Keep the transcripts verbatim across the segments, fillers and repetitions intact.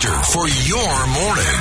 Director for your morning.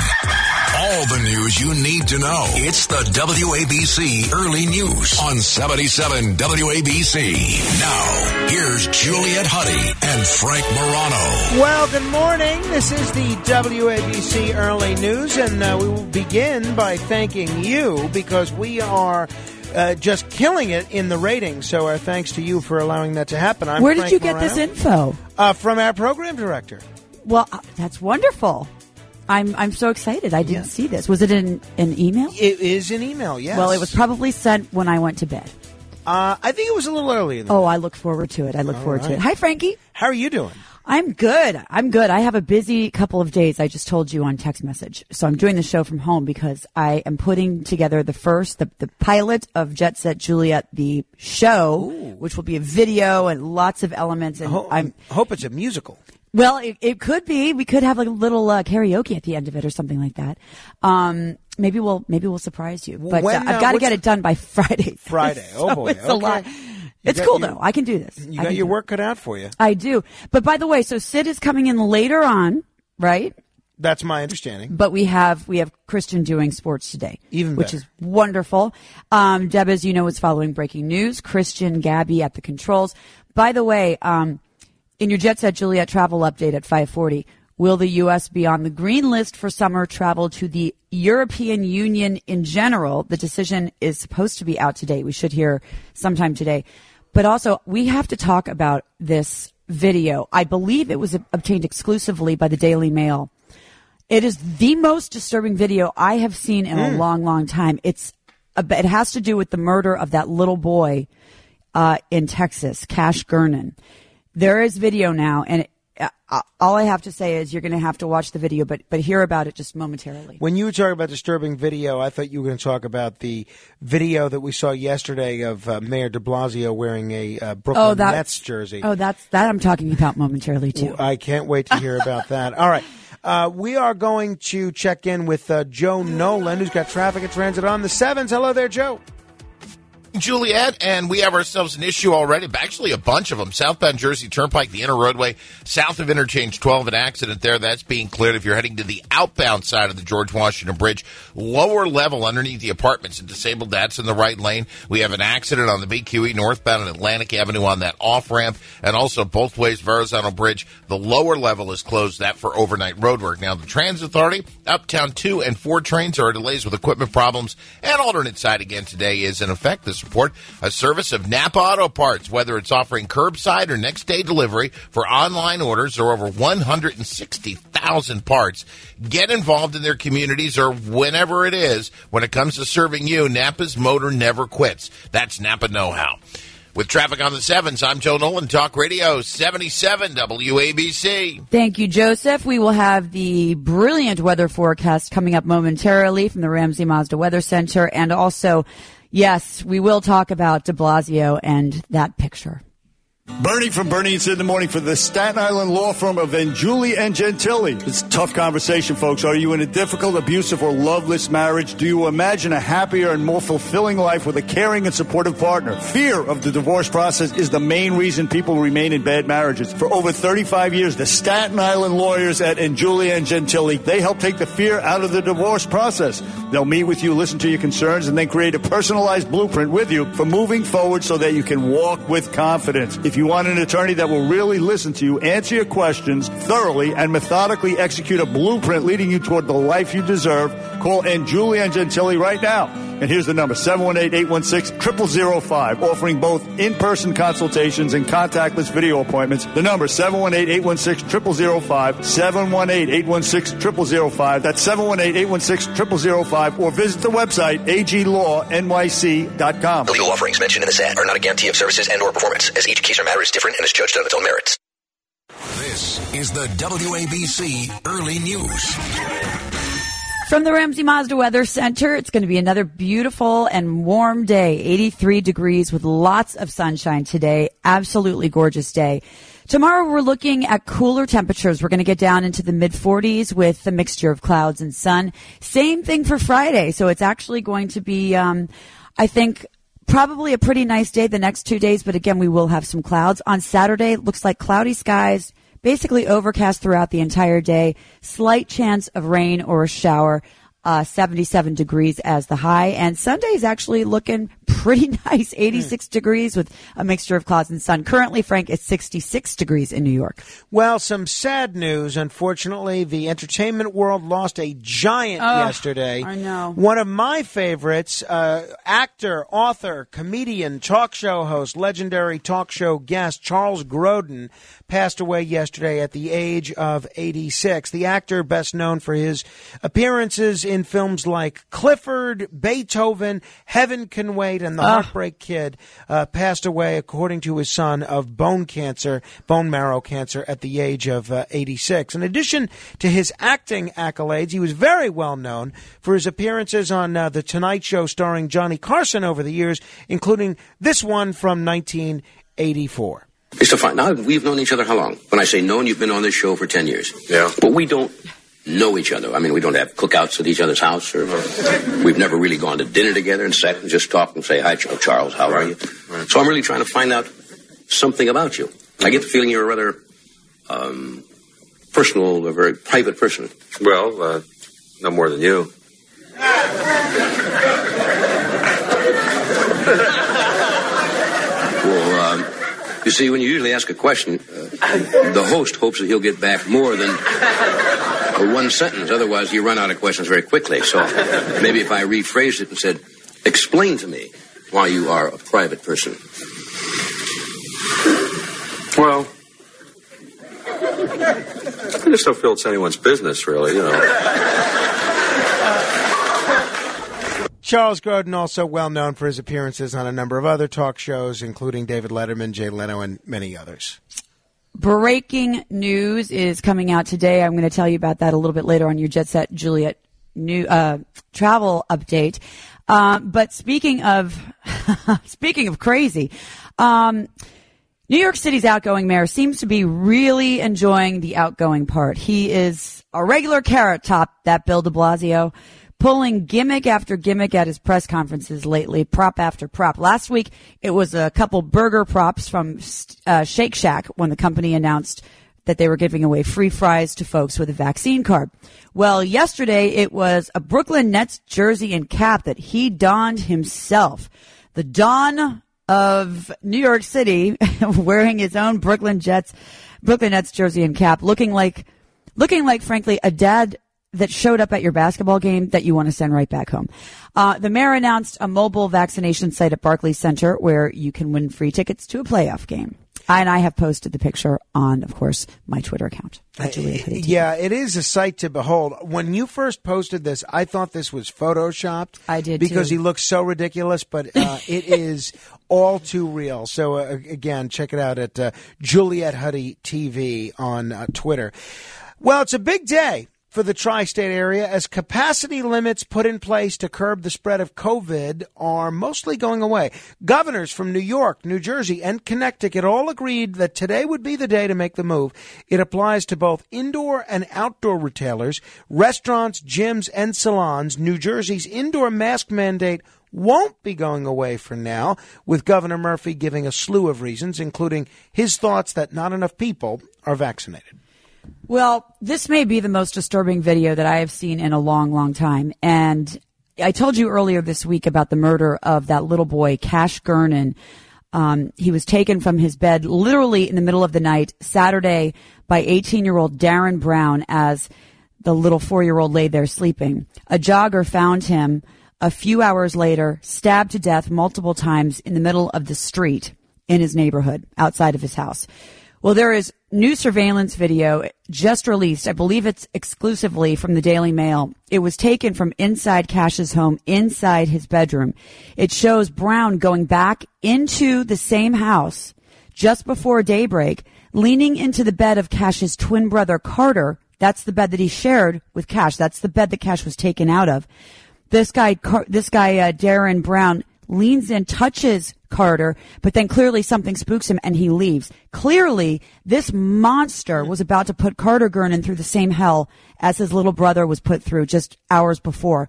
All the news you need to know. It's the W A B C Early News on seventy-seven W A B C. Now, here's Juliet Huddy and Frank Morano. Well, good morning. This is the W A B C Early News, and uh, we will begin by thanking you because we are uh, just killing it in the ratings. So our thanks to you for allowing that to happen. I'm Where Frank did you get Morano, this info? Uh, from our program director. Well, uh, that's wonderful. I'm I'm so excited. I didn't yeah. see this. Was it in an email? It is an email, yes. Well, it was probably sent when I went to bed. Uh, I think it was a little early in the Oh, day. I look forward to it. I look All forward right. to it. Hi, Frankie. How are you doing? I'm good. I'm good. I have a busy couple of days. I just told you on text message. So I'm doing the show from home because I am putting together the first, the, the pilot of Jet Set Juliet, the show, Ooh. which will be a video and lots of elements. And I hope, I'm I hope it's a musical. Well, it, it could be. We could have like a little uh, karaoke at the end of it or something like that. Um, maybe we'll maybe we'll surprise you. But when, uh, I've uh, got to what's get the- it done by Friday. Friday. So Oh, boy. It's a Okay. lot. You It's got cool your- though. I can do this. You I got can your do work cut out for you. it. I do. But by the way, so Sid is coming in later on, right? That's my understanding. But we have we have Christian doing sports today, Even which better. is wonderful. Um, Deb, as you know, is following breaking news. Christian, Gabby at the controls. By the way, um, in your Jet Set Juliet travel update at five forty, will the U S be on the green list for summer travel to the European Union in general? The decision is supposed to be out today. We should hear sometime today. But also, we have to talk about this video. I believe it was obtained exclusively by the Daily Mail. It is the most disturbing video I have seen in Mm. a long, long time. It's a, it has to do with the murder of that little boy uh, in Texas, Cash Gernon. There is video now, and it, uh, all I have to say is you're going to have to watch the video, but but hear about it just momentarily. When you were talking about disturbing video, I thought you were going to talk about the video that we saw yesterday of uh, Mayor de Blasio wearing a uh, Brooklyn Oh, that- Nets jersey. Oh, that's that I'm talking about momentarily too. I can't wait to hear about that. All right. Uh, we are going to check in with uh, Joe Nolan, who's got traffic and transit on the sevens. Hello there, Joe. Juliet, and we have ourselves an issue already, actually a bunch of them. Southbound Jersey Turnpike, the inner roadway, south of Interchange twelve, an accident there. That's being cleared if you're heading to the outbound side of the George Washington Bridge. Lower level underneath the apartments and disabled, that's in the right lane. We have an accident on the B Q E northbound at Atlantic Avenue on that off-ramp, and also both ways Verrazano Bridge. The lower level is closed, that for overnight roadwork. Now, the Transit Authority, Uptown two and four trains are delays with equipment problems, and alternate side again today is in effect. This report, a service of Napa Auto Parts, whether it's offering curbside or next day delivery for online orders. There are over one hundred sixty thousand parts. Get involved in their communities or whenever it is. When it comes to serving you, Napa's motor never quits. That's Napa know-how. With traffic on the sevens, I'm Joe Nolan, Talk Radio seventy-seven W A B C. Thank you, Joseph. We will have the brilliant weather forecast coming up momentarily from the Ramsey Mazda Weather Center. And also, yes, we will talk about de Blasio and that picture. Bernie from Bernie and Sid in the Morning for the Staten Island law firm of Anjuli and Gentili. It's a tough conversation, folks. Are you in a difficult, abusive, or loveless marriage? Do you imagine a happier and more fulfilling life with a caring and supportive partner? Fear of the divorce process is the main reason people remain in bad marriages. For over thirty-five years, the Staten Island lawyers at Anjuli and Gentili, they help take the fear out of the divorce process. They'll meet with you, listen to your concerns, and then create a personalized blueprint with you for moving forward so that you can walk with confidence. If you want an attorney that will really listen to you, answer your questions thoroughly, and methodically execute a blueprint leading you toward the life you deserve, call Anjuli and Gentili right now. And here's the number, seven one eight, eight one six, zero zero zero five, offering both in-person consultations and contactless video appointments. The number, seven one eight, eight one six, zero zero zero five, seven one eight, eight one six, zero zero zero five. That's seven one eight, eight one six, zero zero zero five, or visit the website, a g law n y c dot com. The legal offerings mentioned in this ad are not a guarantee of services and or performance, as each case or matter is different and is judged on its own merits. This is the W A B C Early News. From the Ramsey Mazda Weather Center, it's going to be another beautiful and warm day, eighty-three degrees with lots of sunshine today. Absolutely gorgeous day. Tomorrow we're looking at cooler temperatures. We're going to get down into the mid forties with a mixture of clouds and sun. Same thing for Friday. So it's actually going to be, um, I think, probably a pretty nice day the next two days. But again, we will have some clouds. On Saturday, it looks like cloudy skies, basically overcast throughout the entire day. Slight chance of rain or a shower. Uh, seventy-seven degrees as the high, and Sunday is actually looking pretty nice, eighty-six mm. degrees with a mixture of clouds and sun. Currently, Frank, it's sixty-six degrees in New York. Well, some sad news. Unfortunately, the entertainment world lost a giant oh, yesterday. I know. One of my favorites, uh, actor, author, comedian, talk show host, legendary talk show guest, Charles Grodin, passed away yesterday at the age of eighty-six. The actor, best known for his appearances in films like Clifford, Beethoven, Heaven Can Wait, and The uh. Heartbreak Kid, uh, passed away, according to his son, of bone cancer, bone marrow cancer, at the age of uh, eighty-six. In addition to his acting accolades, he was very well known for his appearances on uh, The Tonight Show starring Johnny Carson over the years, including this one from nineteen eighty-four. Mister Fine, now we've known each other how long? When I say known, you've been on this show for ten years. Yeah. But we don't know each other. I mean, we don't have cookouts at each other's house, or we've never really gone to dinner together and sat and just talked and say, hi, Charles, how are you? Right. So I'm really trying to find out something about you. I get the feeling you're a rather um, personal, a very private person. Well, uh, no more than you. Well, um, you see, when you usually ask a question, uh, the host hopes that he'll get back more than uh, one sentence. Otherwise, you run out of questions very quickly. So maybe if I rephrased it and said, explain to me why you are a private person. Well, I just don't feel it's anyone's business, really, you know. Charles Grodin, also well known for his appearances on a number of other talk shows, including David Letterman, Jay Leno, and many others. Breaking news is coming out today. I'm going to tell you about that a little bit later on your Jet Set Juliet new uh, travel update. Uh, but speaking of speaking of crazy, um, New York City's outgoing mayor seems to be really enjoying the outgoing part. He is a regular carrot top, that Bill de Blasio, pulling gimmick after gimmick at his press conferences lately, prop after prop. Last week, it was a couple burger props from uh, Shake Shack when the company announced that they were giving away free fries to folks with a vaccine card. Well, yesterday, it was a Brooklyn Nets jersey and cap that he donned himself. The Don of New York City wearing his own Brooklyn Jets, Brooklyn Nets jersey and cap, looking like, looking like, frankly, a dad that showed up at your basketball game that you want to send right back home. Uh, the mayor announced a mobile vaccination site at Barclays Center where you can win free tickets to a playoff game. And I have posted the picture on, of course, my Twitter account. Uh, yeah, it is a sight to behold. When you first posted this, I thought this was photoshopped. I did, because too. he looks so ridiculous, but uh, it is all too real. So, uh, again, check it out at uh, Juliet Huddy T V on uh, Twitter. Well, it's a big day for the tri-state area as capacity limits put in place to curb the spread of COVID are mostly going away. Governors from New York, New Jersey, and Connecticut all agreed that today would be the day to make the move. It applies to both indoor and outdoor retailers, restaurants, gyms, and salons. New Jersey's indoor mask mandate won't be going away for now, with Governor Murphy giving a slew of reasons, including his thoughts that not enough people are vaccinated. Well, this may be the most disturbing video that I have seen in a long, long time. And I told you earlier this week about the murder of that little boy, Cash Gernon. Um, he was taken from his bed literally in the middle of the night, Saturday, by eighteen-year-old Darren Brown as the little four-year-old lay there sleeping. A jogger found him a few hours later, stabbed to death multiple times in the middle of the street in his neighborhood, outside of his house. Well, there is new surveillance video just released. I believe it's exclusively from the Daily Mail. It was taken from inside Cash's home, inside his bedroom. It shows Brown going back into the same house just before daybreak, leaning into the bed of Cash's twin brother, Carter. That's the bed that he shared with Cash. That's the bed that Cash was taken out of. This guy, this guy, uh, Darren Brown, leans in, touches Carter, but then clearly something spooks him and he leaves. Clearly, this monster was about to put Carter Gernon through the same hell as his little brother was put through just hours before.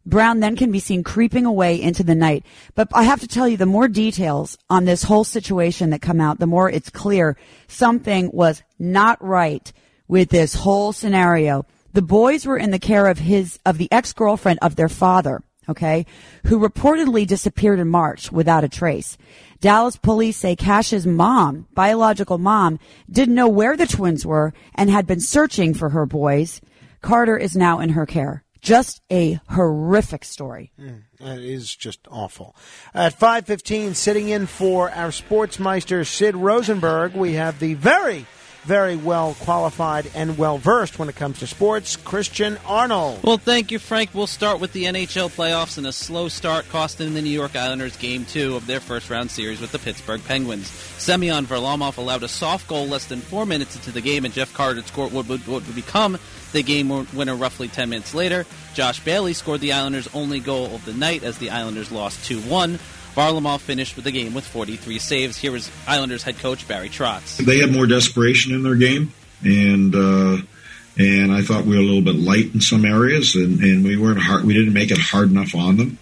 Brown then can be seen creeping away into the night. But I have to tell you, the more details on this whole situation that come out, the more it's clear something was not right with this whole scenario. The boys were in the care of his, of the ex-girlfriend of their father, okay, who reportedly disappeared in March without a trace. Dallas police say Cash's mom, biological mom, didn't know where the twins were and had been searching for her boys. Carter is now in her care. Just a horrific story. Mm, that is just awful. At five fifteen, sitting in for our Sportsmeister Sid Rosenberg, we have the very, very well qualified and well versed when it comes to sports, Christian Arnold. Well, thank you, Frank. We'll start with the N H L playoffs and a slow start costing the New York Islanders game two of their first round series with the Pittsburgh Penguins. Semyon Varlamov allowed a soft goal less than four minutes into the game, and Jeff Carter scored what would, what would become the game winner roughly ten minutes later. Josh Bailey scored the Islanders' only goal of the night as the Islanders lost two one. Varlamov finished with the game with forty-three saves. Here is Islanders head coach Barry Trotz. They had more desperation in their game, and uh, and I thought we were a little bit light in some areas, and, and we weren't hard. We didn't make it hard enough on them.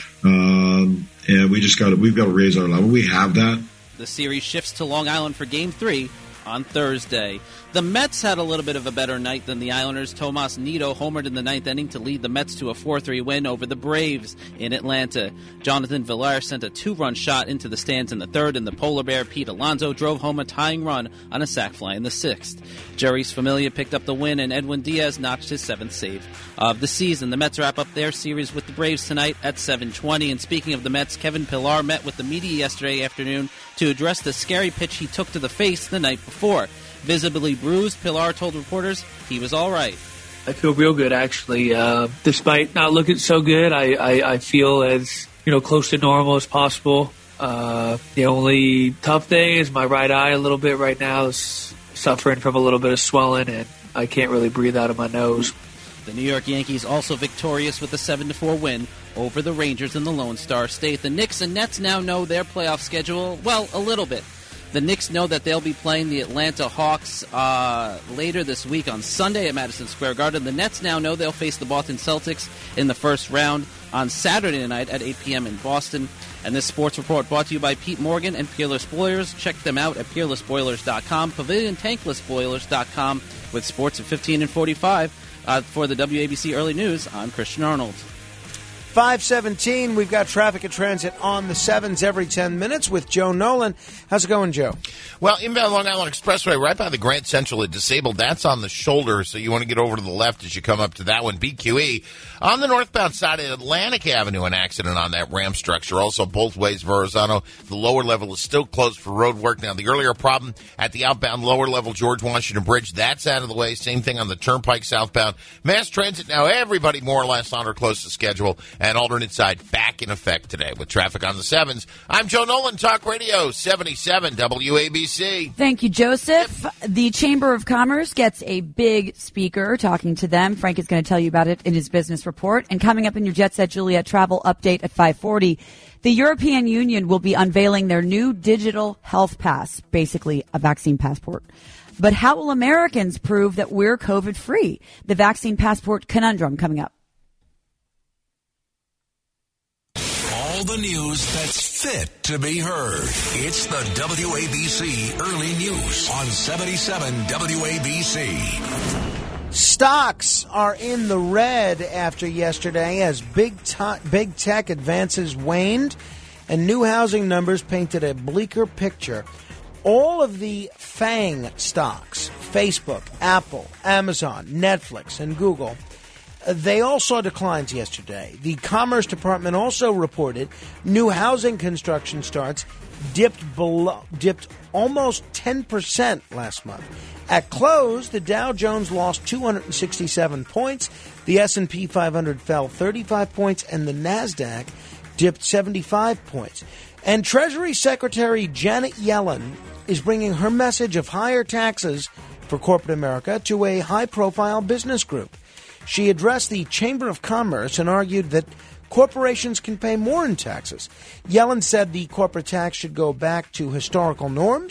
Um, and we just got to, we've got to raise our level. We have that. The series shifts to Long Island for Game Three on Thursday. The Mets had a little bit of a better night than the Islanders. Tomas Nido homered in the ninth inning to lead the Mets to a four three win over the Braves in Atlanta. Jonathan Villar sent a two-run shot into the stands in the third, and the Polar Bear Pete Alonso drove home a tying run on a sac fly in the sixth. Jeurys Familia picked up the win, and Edwin Diaz notched his seventh save of the season. The Mets wrap up their series with the Braves tonight at seven twenty. And speaking of the Mets, Kevin Pillar met with the media yesterday afternoon to address the scary pitch he took to the face the night before. Visibly bruised, Pillar told reporters he was all right. I feel real good, actually. Uh, despite not looking so good, I, I, I feel as you know close to normal as possible. Uh, the only tough thing is my right eye a little bit right now is suffering from a little bit of swelling, and I can't really breathe out of my nose. The New York Yankees also victorious with a seven to four win over the Rangers in the Lone Star State. The Knicks and Nets now know their playoff schedule, well, a little bit. The Knicks know that they'll be playing the Atlanta Hawks uh, later this week on Sunday at Madison Square Garden. The Nets now know they'll face the Boston Celtics in the first round on Saturday night at eight p.m. in Boston. And this sports report brought to you by Pete Morgan and Peerless Boilers. Check them out at peerless boilers dot com, pavilion tankless boilers dot com, with sports at fifteen and forty-five. Uh, for the W A B C Early News, I'm Christian Arnold. five seventeen, we've got traffic and transit on the sevens every ten minutes with Joe Nolan. How's it going, Joe? Well, inbound Long Island Expressway, right by the Grand Central is disabled. That's on the shoulder, so you want to get over to the left as you come up to that one. B Q E. On the northbound side of Atlantic Avenue, an accident on that ramp structure. Also, both ways, Verrazano. The lower level is still closed for road work. Now, the earlier problem at the outbound lower level George Washington Bridge, that's out of the way. Same thing on the Turnpike southbound. Mass transit, now everybody more or less on or close to schedule. And alternate side back in effect today with traffic on the sevens. I'm Joe Nolan, Talk Radio seventy-seven W A B C. Thank you, Joseph. The Chamber of Commerce gets a big speaker talking to them. Frank is going to tell you about it in his business report. And coming up in your Jet Set Juliet travel update at five forty, the European Union will be unveiling their new digital health pass, basically a vaccine passport. But how will Americans prove that we're COVID-free? The vaccine passport conundrum coming up. All the news that's fit to be heard. It's the W A B C Early News on seventy-seven W A B C. Stocks are in the red after yesterday as big, to- big tech advances waned and new housing numbers painted a bleaker picture. All of the FANG stocks, Facebook, Apple, Amazon, Netflix, and Google, they all saw declines yesterday. The Commerce Department also reported new housing construction starts dipped below, dipped almost ten percent last month. At close, the Dow Jones lost two hundred sixty-seven points, the S and P five hundred fell thirty-five points, and the NASDAQ dipped seventy-five points. And Treasury Secretary Janet Yellen is bringing her message of higher taxes for corporate America to a high-profile business group. She addressed the Chamber of Commerce and argued that corporations can pay more in taxes. Yellen said the corporate tax should go back to historical norms.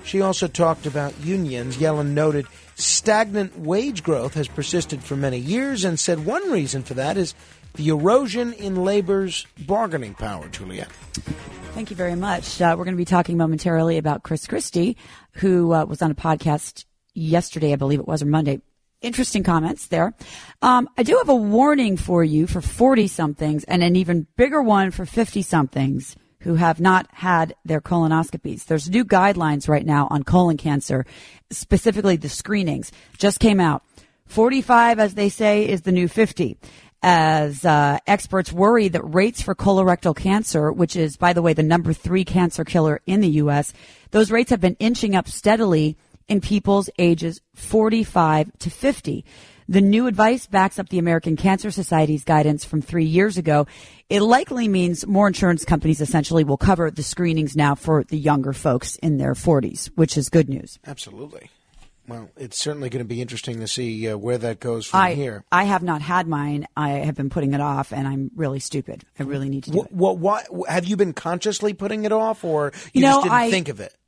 She also talked about unions. Yellen noted stagnant wage growth has persisted for many years and said one reason for that is the erosion in labor's bargaining power, Juliet. Thank you very much. Uh, we're going to be talking momentarily about Chris Christie, who uh, was on a podcast yesterday, I believe it was, or Monday. Interesting comments there. Um, I do have a warning for you for forty-somethings and an even bigger one for fifty-somethings who have not had their colonoscopies. There's new guidelines right now on colon cancer, specifically the screenings. Just came out. forty-five, as they say, is the new fifty. As uh, experts worry that rates for colorectal cancer, which is, by the way, the number three cancer killer in the U S, those rates have been inching up steadily in people's ages forty-five to fifty. The new advice backs up the American Cancer Society's guidance from three years ago. It likely means more insurance companies essentially will cover the screenings now for the younger folks in their forties, which is good news. Absolutely. Well, it's certainly going to be interesting to see uh, where that goes from I, here. I have not had mine. I have been putting it off, and I'm really stupid. I really need to do what, it. What, what, have you been consciously putting it off, or you, you know, just didn't I, think of it?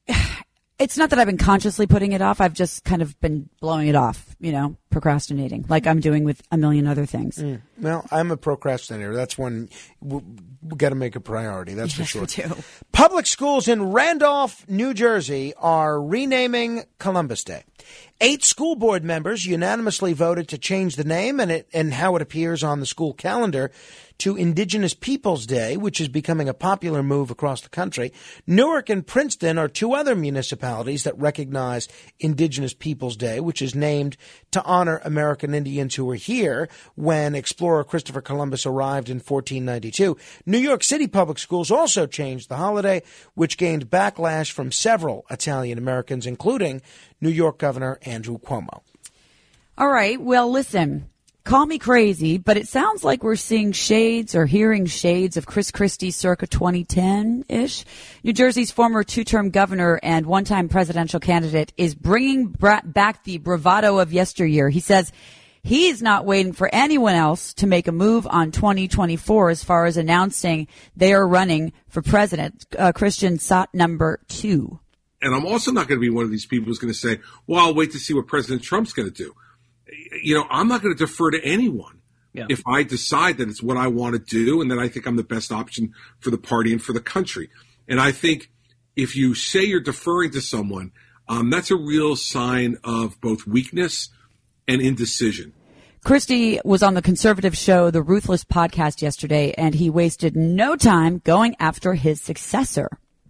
It's not that I've been consciously putting it off. I've just kind of been blowing it off, you know, procrastinating, like I'm doing with a million other things. Mm. Well, I'm a procrastinator. That's one we've got to make a priority. That's yes, for sure. We do. Public schools in Randolph, New Jersey are renaming Columbus Day. Eight school board members unanimously voted to change the name and it and how it appears on the school calendar to Indigenous Peoples Day, which is becoming a popular move across the country. Newark and Princeton are two other municipalities that recognize Indigenous Peoples Day, which is named to honor American Indians who were here when explorer Christopher Columbus arrived in fourteen ninety-two. New York City Public Schools also changed the holiday, which gained backlash from several Italian Americans, including New York Governor Andrew Cuomo. All right. Well, listen. Call me crazy, but it sounds like we're seeing shades or hearing shades of Chris Christie circa twenty ten-ish. New Jersey's former two-term governor and one-time presidential candidate is bringing bra- back the bravado of yesteryear. He says he's not waiting for anyone else to make a move on twenty twenty-four as far as announcing they are running for president. Uh, Christian sought number two. And I'm also not going to be one of these people who's going to say, well, I'll wait to see what President Trump's going to do. You know, I'm not going to defer to anyone yeah. if I decide that it's what I want to do and that I think I'm the best option for the party and for the country. And I think if you say you're deferring to someone, um, that's a real sign of both weakness and indecision. Christie was on the conservative show, The Ruthless Podcast, yesterday, and he wasted no time going after his successor.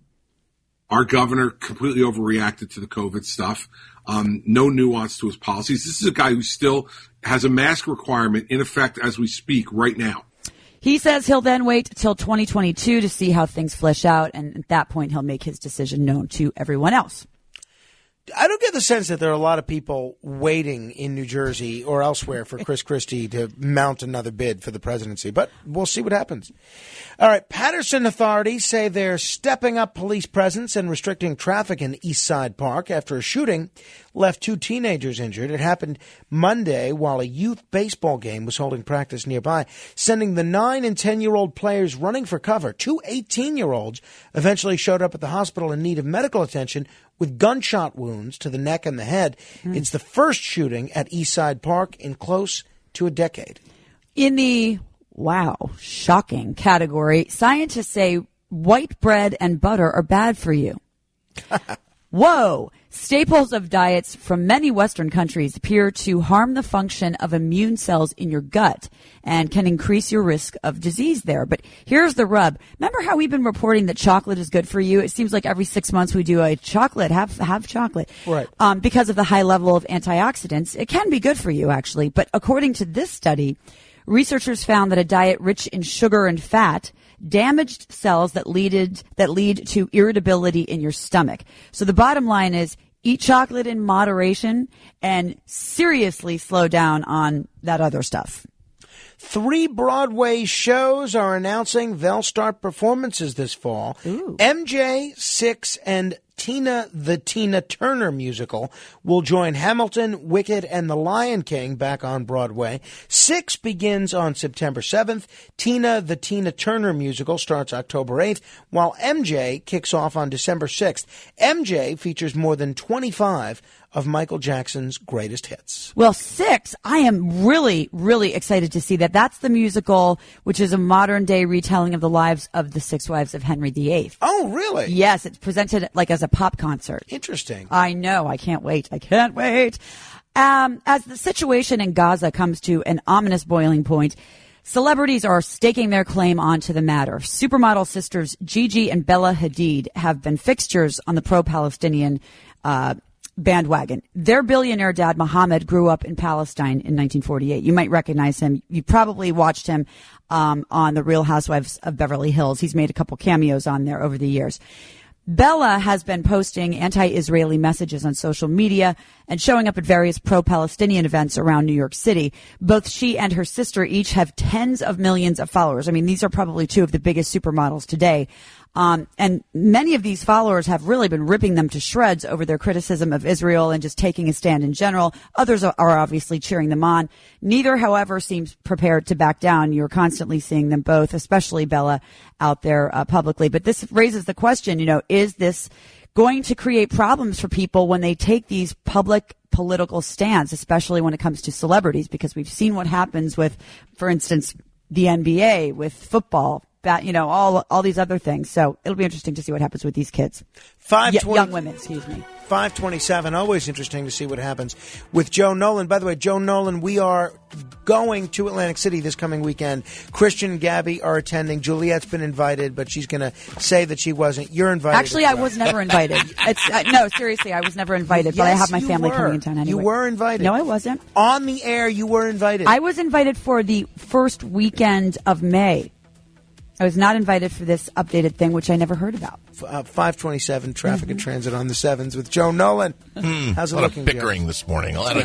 Our governor completely overreacted to the COVID stuff. Um, no nuance to his policies. This is a guy who still has a mask requirement in effect as we speak right now. He says he'll then wait till twenty twenty-two to see how things flesh out, and at that point he'll make his decision known to everyone else. I don't get the sense that there are a lot of people waiting in New Jersey or elsewhere for Chris Christie to mount another bid for the presidency, but we'll see what happens. All right, Patterson authorities say they're stepping up police presence and restricting traffic in East Side Park after a shooting left two teenagers injured. It happened Monday while a youth baseball game was holding practice nearby, sending the nine and ten-year-old players running for cover. Two eighteen-year-olds eventually showed up at the hospital in need of medical attention with gunshot wounds to the neck and the head. Mm. It's the first shooting at East Side Park in close to a decade. In the, wow, shocking category, scientists say white bread and butter are bad for you. Whoa! Staples of diets from many Western countries appear to harm the function of immune cells in your gut and can increase your risk of disease there. But here's the rub. Remember how we've been reporting that chocolate is good for you? It seems like every six months we do a chocolate, have, have chocolate. Right. Um, because of the high level of antioxidants, it can be good for you, actually. But according to this study, researchers found that a diet rich in sugar and fat damaged cells that lead, that lead to irritability in your stomach. So the bottom line is eat chocolate in moderation and seriously slow down on that other stuff. Three Broadway shows are announcing they'll start performances this fall. Ooh. M J, Six, and Tina the Tina Turner musical will join Hamilton, Wicked, and The Lion King back on Broadway. Six begins on September seventh. Tina the Tina Turner musical starts October eighth, while M J kicks off on December sixth. M J features more than twenty-five of Michael Jackson's greatest hits. Well, Six, I am really, really excited to see that. That's the musical, which is a modern-day retelling of the lives of the six wives of Henry the Eighth. Oh, really? Yes, it's presented like as a pop concert. Interesting. I know. I can't wait. I can't wait. Um, as the situation in Gaza comes to an ominous boiling point, celebrities are staking their claim onto the matter. Supermodel sisters Gigi and Bella Hadid have been fixtures on the pro-Palestinian uh bandwagon. Their billionaire dad, Mohammed, grew up in Palestine in nineteen forty-eight. You might recognize him. You probably watched him um, on The Real Housewives of Beverly Hills. He's made a couple cameos on there over the years. Bella has been posting anti-Israeli messages on social media and showing up at various pro-Palestinian events around New York City. Both she and her sister each have tens of millions of followers. I mean, these are probably two of the biggest supermodels today. Um, and many of these followers have really been ripping them to shreds over their criticism of Israel and just taking a stand in general. Others are, are obviously cheering them on. Neither, however, seems prepared to back down. You're constantly seeing them both, especially Bella, out there uh, publicly. But this raises the question, you know, is this going to create problems for people when they take these public political stands, especially when it comes to celebrities? Because we've seen what happens with, for instance, the N B A, with football, you know, all all these other things. So it'll be interesting to see what happens with these kids. Five y- twenty young women, excuse me. five twenty-seven, always interesting to see what happens with Joe Nolan. By the way, Joe Nolan, we are going to Atlantic City this coming weekend. Christian and Gabby are attending. Juliet's been invited, but she's going to say that she wasn't. You're invited. Actually, I was never invited. It's, uh, no, seriously, I was never invited, yes, but I have my family were. coming in town anyway. You were invited. No, I wasn't. On the air, you were invited. I was invited for the first weekend of May. I was not invited for this updated thing, which I never heard about. Uh, five twenty-seven, traffic mm-hmm. and transit on the sevens with Joe Nolan. Hmm, How's it a lot looking, of bickering Joe? this morning. A lot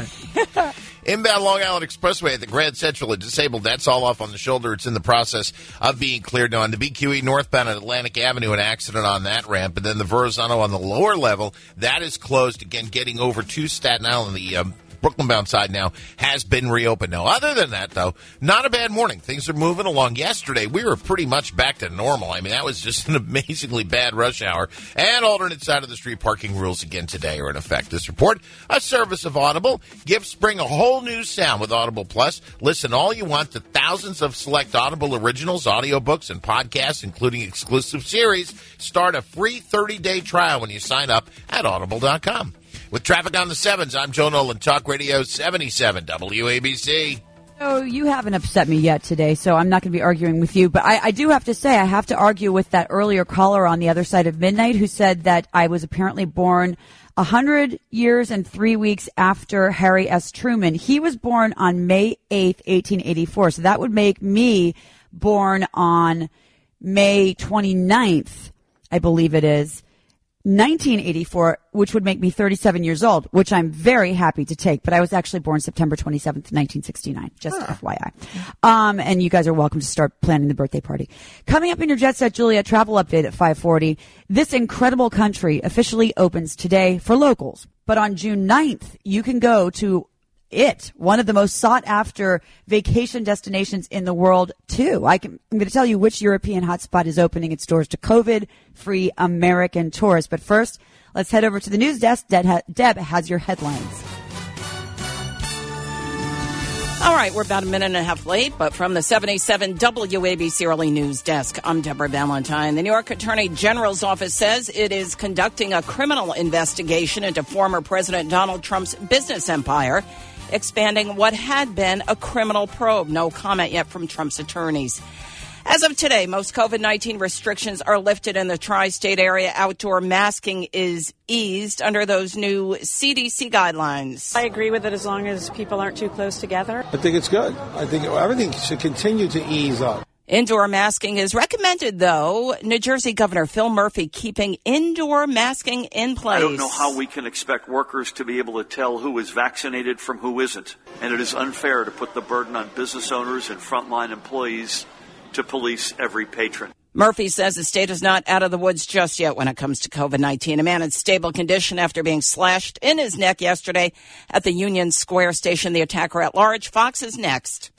of inbound Long Island Expressway at the Grand Central is disabled. That's all off on the shoulder. It's in the process of being cleared now. On the B Q E northbound at Atlantic Avenue, an accident on that ramp. And then the Verrazano on the lower level, that is closed. Again, getting over to Staten Island, the um, Brooklyn-bound side now has been reopened. Now, other than that, though, not a bad morning. Things are moving along. Yesterday, we were pretty much back to normal. I mean, that was just an amazingly bad rush hour. And alternate side of the street parking rules again today are in effect. This report, a service of Audible. Gifts bring a whole new sound with Audible Plus. Listen all you want to thousands of select Audible originals, audiobooks, and podcasts, including exclusive series. Start a free thirty-day trial when you sign up at audible dot com. With traffic on the sevens, I'm Joe Nolan, Talk Radio seventy-seven W A B C. Oh, you haven't upset me yet today, so I'm not going to be arguing with you. But I, I do have to say, I have to argue with that earlier caller on the other side of midnight who said that I was apparently born one hundred years and three weeks after Harry S. Truman. He was born on May eighth, eighteen eighty-four. So that would make me born on May twenty-ninth, I believe it is, nineteen eighty-four, which would make me thirty-seven years old, which I'm very happy to take. But I was actually born September twenty-seventh, nineteen sixty-nine, just huh. F Y I. Um, and you guys are welcome to start planning the birthday party. Coming up in your Jet Set Juliet travel update at five forty, this incredible country officially opens today for locals. But on June ninth, you can go to it, one of the most sought-after vacation destinations in the world, too. I can, I'm going to tell you which European hotspot is opening its doors to COVID-free American tourists. But first, let's head over to the news desk. Deb, Deb has your headlines. All right, we're about a minute and a half late, but from the seventy-seven W A B C Early News Desk, I'm Deborah Valentine. The New York Attorney General's office says it is conducting a criminal investigation into former President Donald Trump's business empire, expanding what had been a criminal probe. No comment yet from Trump's attorneys. As of today, most COVID nineteen restrictions are lifted in the tri-state area. Outdoor masking is eased under those new C D C guidelines. I agree with it as long as people aren't too close together. I think it's good. I think everything should continue to ease up. Indoor masking is recommended, though. New Jersey Governor Phil Murphy keeping indoor masking in place. I don't know how we can expect workers to be able to tell who is vaccinated from who isn't. And it is unfair to put the burden on business owners and frontline employees to police every patron. Murphy says the state is not out of the woods just yet when it comes to COVID nineteen. A man in stable condition after being slashed in his neck yesterday at the Union Square station. The attacker at large. Fox is next.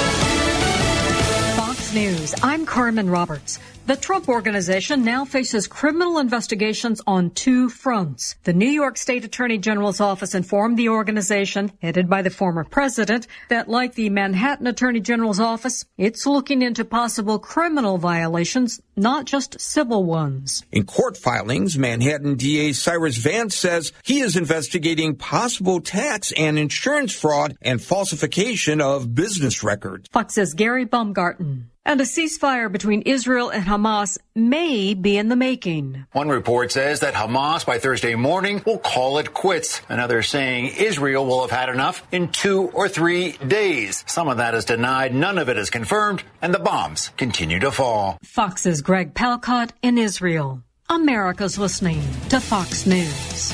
Fox News. I'm Carmen Roberts. The Trump Organization now faces criminal investigations on two fronts. The New York State Attorney General's office informed the organization, headed by the former president, that like the Manhattan Attorney General's office, it's looking into possible criminal violations, not just civil ones. In court filings, Manhattan D A Cyrus Vance says he is investigating possible tax and insurance fraud and falsification of business records. Fox's Gary Baumgarten. And a ceasefire between Israel and Hamas may be in the making. One report says that Hamas by Thursday morning will call it quits. Another saying Israel will have had enough in two or three days. Some of that is denied, none of it is confirmed, and the bombs continue to fall. Fox's Greg Palcott in Israel. America's listening to Fox News.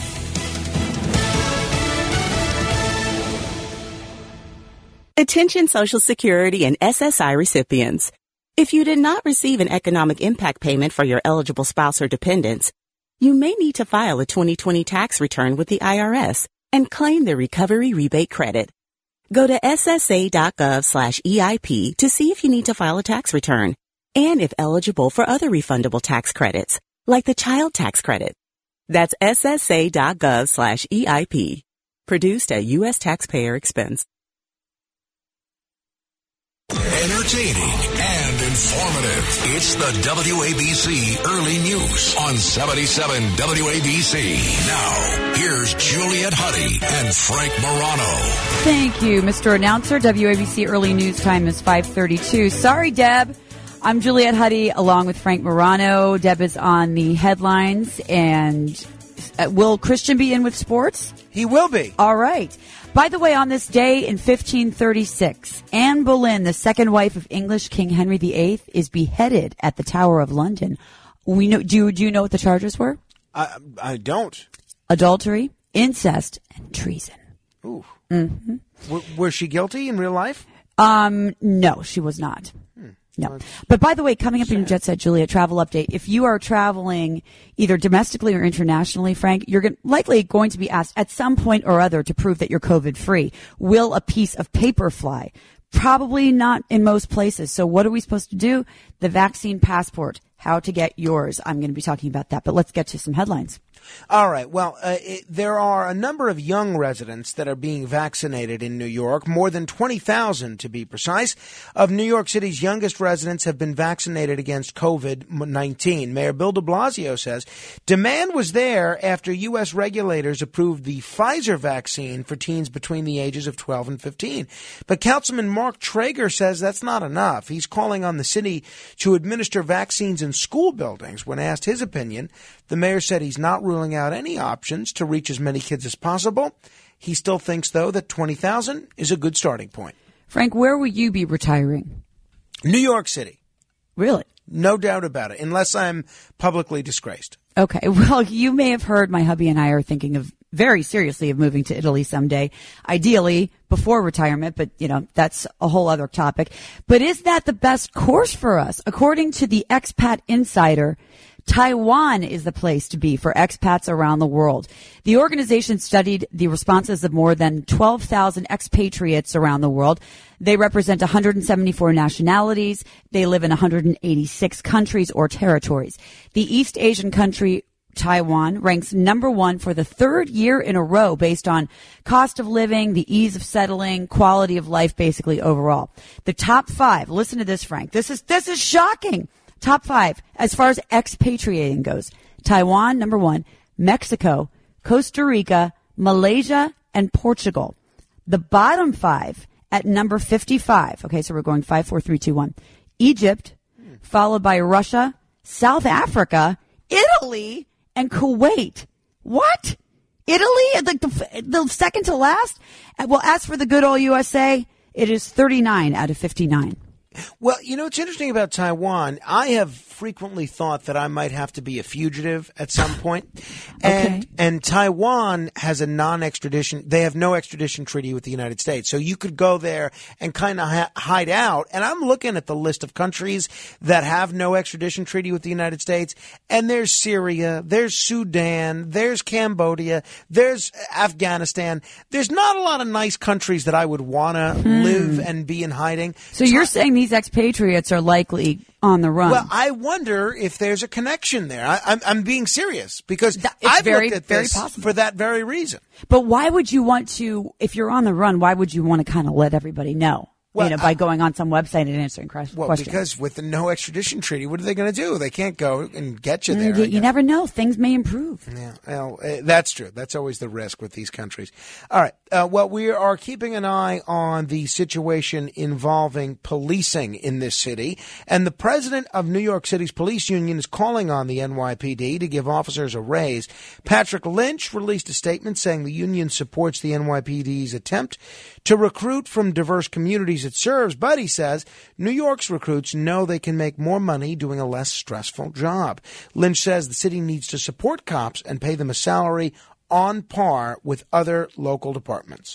Attention Social Security and S S I recipients. If you did not receive an economic impact payment for your eligible spouse or dependents, you may need to file a twenty twenty tax return with the I R S and claim the recovery rebate credit. Go to ssa.gov slash EIP to see if you need to file a tax return and if eligible for other refundable tax credits, like the child tax credit. That's ssa.gov slash EIP. Produced at U S taxpayer expense. Entertaining and informative. It's the W A B C Early News on seventy-seven W A B C. Now, here's Juliet Huddy and Frank Morano. Thank you, Mister Announcer. W A B C Early News time is five thirty-two. Sorry, Deb. I'm Juliet Huddy along with Frank Morano. Deb is on the headlines. And uh, will Christian be in with sports? He will be. All right. By the way, on this day in fifteen thirty-six, Anne Boleyn, the second wife of English King Henry the Eighth, is beheaded at the Tower of London. We know. Do, do you know what the charges were? I, I don't. Adultery, incest, and treason. Ooh. Mm-hmm. W- was she guilty in real life? Um, no, she was not. Hmm. No. But by the way, coming up in Jet Set Julia travel update, if you are traveling either domestically or internationally, Frank, you're go- likely going to be asked at some point or other to prove that you're COVID free. Will a piece of paper fly? Probably not in most places. So what are we supposed to do? The vaccine passport, how to get yours. I'm going to be talking about that, but let's get to some headlines. All right. Well, uh, it, there are a number of young residents that are being vaccinated in New York, more than twenty thousand to be precise. Of New York City's youngest residents have been vaccinated against COVID nineteen. Mayor Bill de Blasio says demand was there after U S regulators approved the Pfizer vaccine for teens between the ages of twelve and fifteen. But Councilman Mark Traeger says that's not enough. He's calling on the city to administer vaccines in school buildings. When asked his opinion, the mayor said he's not ruling out any options to reach as many kids as possible. He still thinks, though, that twenty thousand is a good starting point. Frank, where will you be retiring? New York City. Really? No doubt about it, unless I'm publicly disgraced. Okay. Well, you may have heard my hubby and I are thinking of very seriously of moving to Italy someday, ideally before retirement, but, you know, that's a whole other topic. But is that the best course for us? According to the Expat Insider, Taiwan is the place to be for expats around the world. The organization studied the responses of more than twelve thousand expatriates around the world. They represent one hundred seventy-four nationalities. They live in one hundred eighty-six countries or territories. The East Asian country Taiwan ranks number one for the third year in a row based on cost of living, the ease of settling, quality of life, basically overall. The top five, listen to this, Frank. This is, this is shocking. Top five, as far as expatriating goes. Taiwan, number one, Mexico, Costa Rica, Malaysia, and Portugal. The bottom five at number fifty-five. Okay, so we're going five, four, three, two, one. Egypt, followed by Russia, South Africa, Italy, and Kuwait. What? Italy? Like the, the second to last? Well, as for the good old U S A, it is thirty-nine out of fifty-nine. Well, you know, what's interesting about Taiwan, I have frequently thought that I might have to be a fugitive at some point. And, okay. and Taiwan has a non-extradition, they have no extradition treaty with the United States. So you could go there and kind of ha- hide out. And I'm looking at the list of countries that have no extradition treaty with the United States. And there's Syria, there's Sudan, there's Cambodia, there's Afghanistan. There's not a lot of nice countries that I would want to hmm. live and be in hiding. So you're saying these expatriates are likely on the run? Well, I wonder if there's a connection there. I, I'm, I'm being serious because it's I've very, looked at very this possible. for that very reason. But why would you want to, if you're on the run, why would you want to kind of let everybody know? Well, you know, by I, going on some website and answering questions. Well, because with the no extradition treaty, what are they going to do? They can't go and get you there. You, you never know. Things may improve. Yeah, well, uh, that's true. That's always the risk with these countries. All right. Uh, well, we are keeping an eye on the situation involving policing in this city. And the president of New York City's police union is calling on the N Y P D to give officers a raise. Patrick Lynch released a statement saying the union supports the N Y P D's attempt to recruit from diverse communities it serves, but he says New York's recruits know they can make more money doing a less stressful job. Lynch says the city needs to support cops and pay them a salary on par with other local departments.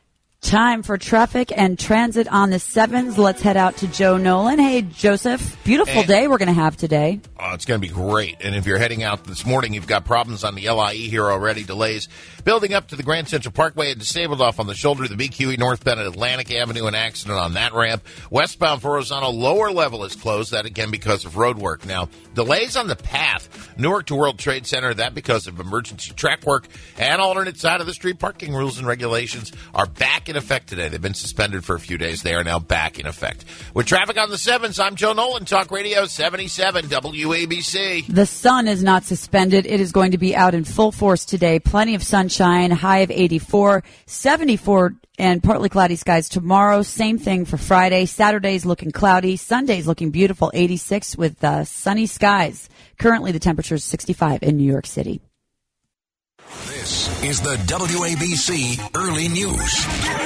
Time for traffic and transit on the sevens. Let's head out to Joe Nolan. Hey, Joseph, beautiful and, day we're going to have today. Oh, it's going to be great. And if you're heading out this morning, you've got problems on the L I E here already. Delays building up to the Grand Central Parkway and disabled off on the shoulder of the B Q E northbound at Atlantic Avenue. An accident on that ramp. Westbound Verrazano lower level is closed. That again because of road work. Now, delays on the path. Newark to World Trade Center. That because of emergency track work and alternate side of the street parking rules and regulations are back in effect today. They've been suspended for a few days. They are now back in effect. With traffic on the sevens, I'm Joe Nolan, Talk Radio seventy-seven W A B C. The sun is not suspended. It is going to be out in full force today. Plenty of sunshine, high of eighty-four, seventy-four, and partly cloudy skies tomorrow. Same thing for Friday. Saturday's looking cloudy. Sunday's looking beautiful, eighty-six with uh, sunny skies. Currently, the temperature is sixty-five in New York City. This is the W A B C Early News.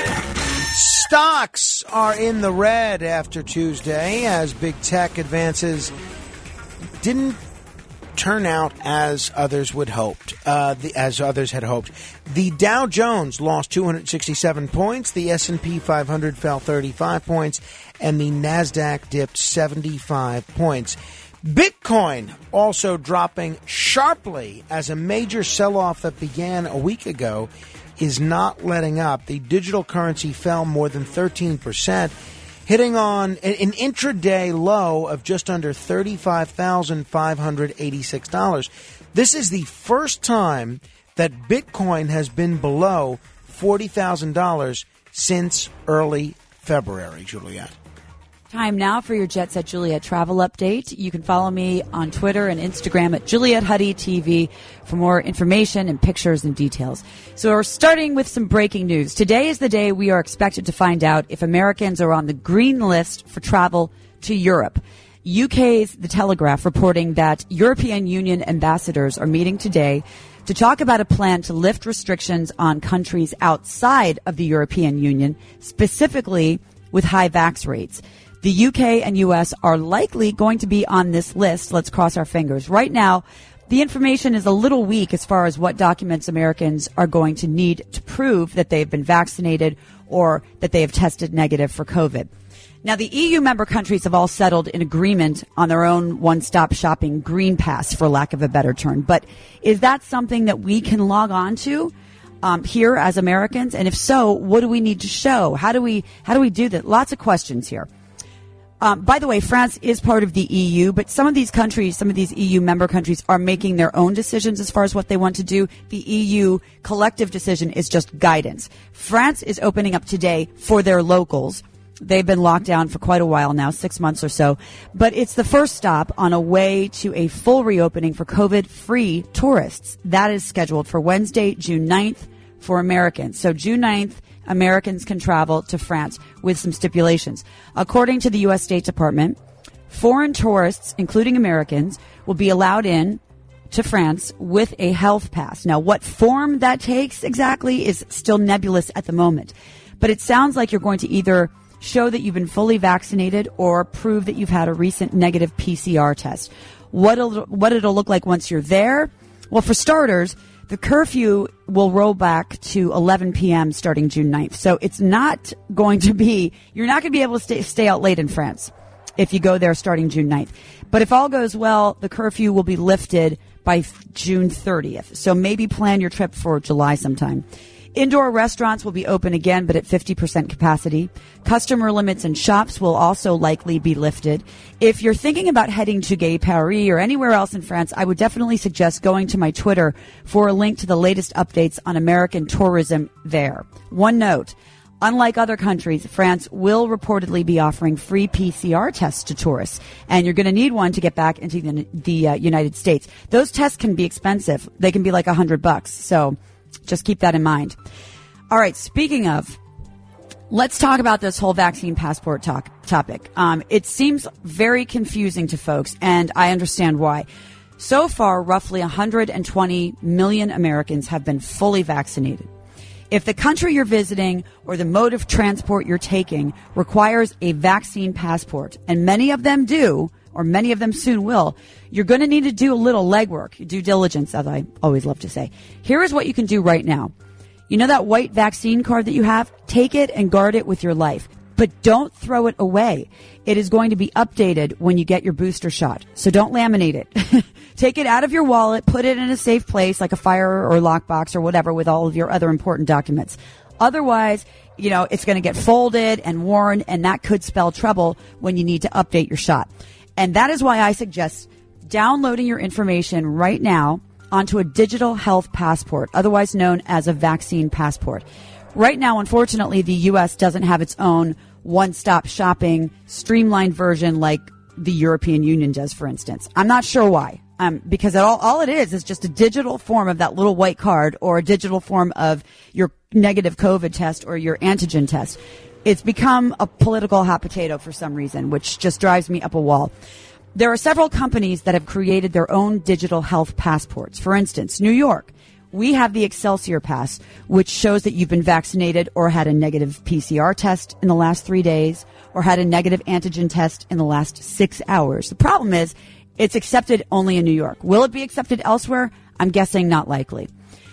Stocks are in the red after Tuesday as big tech advances didn't turn out as others would hoped. Uh, the, as others had hoped, the Dow Jones lost two hundred sixty-seven points. The S and P five hundred fell thirty-five points, and the Nasdaq dipped seventy-five points. Bitcoin also dropping sharply as a major sell-off that began a week ago is not letting up. The digital currency fell more than thirteen percent, hitting on an intraday low of just under thirty-five thousand five hundred eighty-six dollars. This is the first time that Bitcoin has been below forty thousand dollars since early February, Juliet. Time now for your Jet Set Juliet travel update. You can follow me on Twitter and Instagram at Juliet Huddy T V for more information and pictures and details. So we're starting with some breaking news. Today is the day we are expected to find out if Americans are on the green list for travel to Europe. U K's The Telegraph reporting that European Union ambassadors are meeting today to talk about a plan to lift restrictions on countries outside of the European Union, specifically with high vax rates. The U K and U S are likely going to be on this list. Let's cross our fingers. Right now, the information is a little weak as far as what documents Americans are going to need to prove that they've been vaccinated or that they have tested negative for COVID. Now, the E U member countries have all settled in agreement on their own one-stop shopping green pass, for lack of a better term. But is that something that we can log on to um, here as Americans? And if so, what do we need to show? How do we how do we do that? Lots of questions here. Um, by the way, France is part of the E U, but some of these countries, some of these E U member countries are making their own decisions as far as what they want to do. The E U collective decision is just guidance. France is opening up today for their locals. They've been locked down for quite a while now, six months or so. But it's the first stop on a way to a full reopening for COVID-free tourists. That is scheduled for Wednesday, June ninth for Americans. So June ninth, Americans can travel to France with some stipulations. According to the U S State Department, foreign tourists, including Americans, will be allowed in to France with a health pass. Now, what form that takes exactly is still nebulous at the moment. But it sounds like you're going to either show that you've been fully vaccinated or prove that you've had a recent negative P C R test. What it'll, what it'll look like once you're there? Well, for starters, the curfew will roll back to eleven p.m. starting June ninth. So it's not going to be, you're not going to be able to stay, stay out late in France if you go there starting June ninth. But if all goes well, the curfew will be lifted by June thirtieth. So maybe plan your trip for July sometime. Indoor restaurants will be open again, but at fifty percent capacity. Customer limits in shops will also likely be lifted. If you're thinking about heading to Gay Paris or anywhere else in France, I would definitely suggest going to my Twitter for a link to the latest updates on American tourism there. One note. Unlike other countries, France will reportedly be offering free P C R tests to tourists, and you're going to need one to get back into the, the uh, United States. Those tests can be expensive. They can be like a hundred bucks. So just keep that in mind. All right. Speaking of, let's talk about this whole vaccine passport talk, topic. Um, it seems very confusing to folks, and I understand why. So far, roughly one hundred twenty million Americans have been fully vaccinated. If the country you're visiting or the mode of transport you're taking requires a vaccine passport, and many of them do, or many of them soon will, you're going to need to do a little legwork, due diligence, as I always love to say. Here is what you can do right now. You know that white vaccine card that you have? Take it and guard it with your life. But don't throw it away. It is going to be updated when you get your booster shot. So don't laminate it. Take it out of your wallet, put it in a safe place like a fire or lockbox or whatever with all of your other important documents. Otherwise, you know, it's going to get folded and worn, and that could spell trouble when you need to update your shot. And that is why I suggest downloading your information right now onto a digital health passport, otherwise known as a vaccine passport. Right now, unfortunately, the U S doesn't have its own one-stop shopping, streamlined version like the European Union does, for instance. I'm not sure why. Um, because all, all it is is just a digital form of that little white card or a digital form of your negative COVID test or your antigen test. It's become a political hot potato for some reason, which just drives me up a wall. There are several companies that have created their own digital health passports. For instance, New York. We have the Excelsior Pass, which shows that you've been vaccinated or had a negative P C R test in the last three days or had a negative antigen test in the last six hours. The problem is, it's accepted only in New York. Will it be accepted elsewhere? I'm guessing not likely.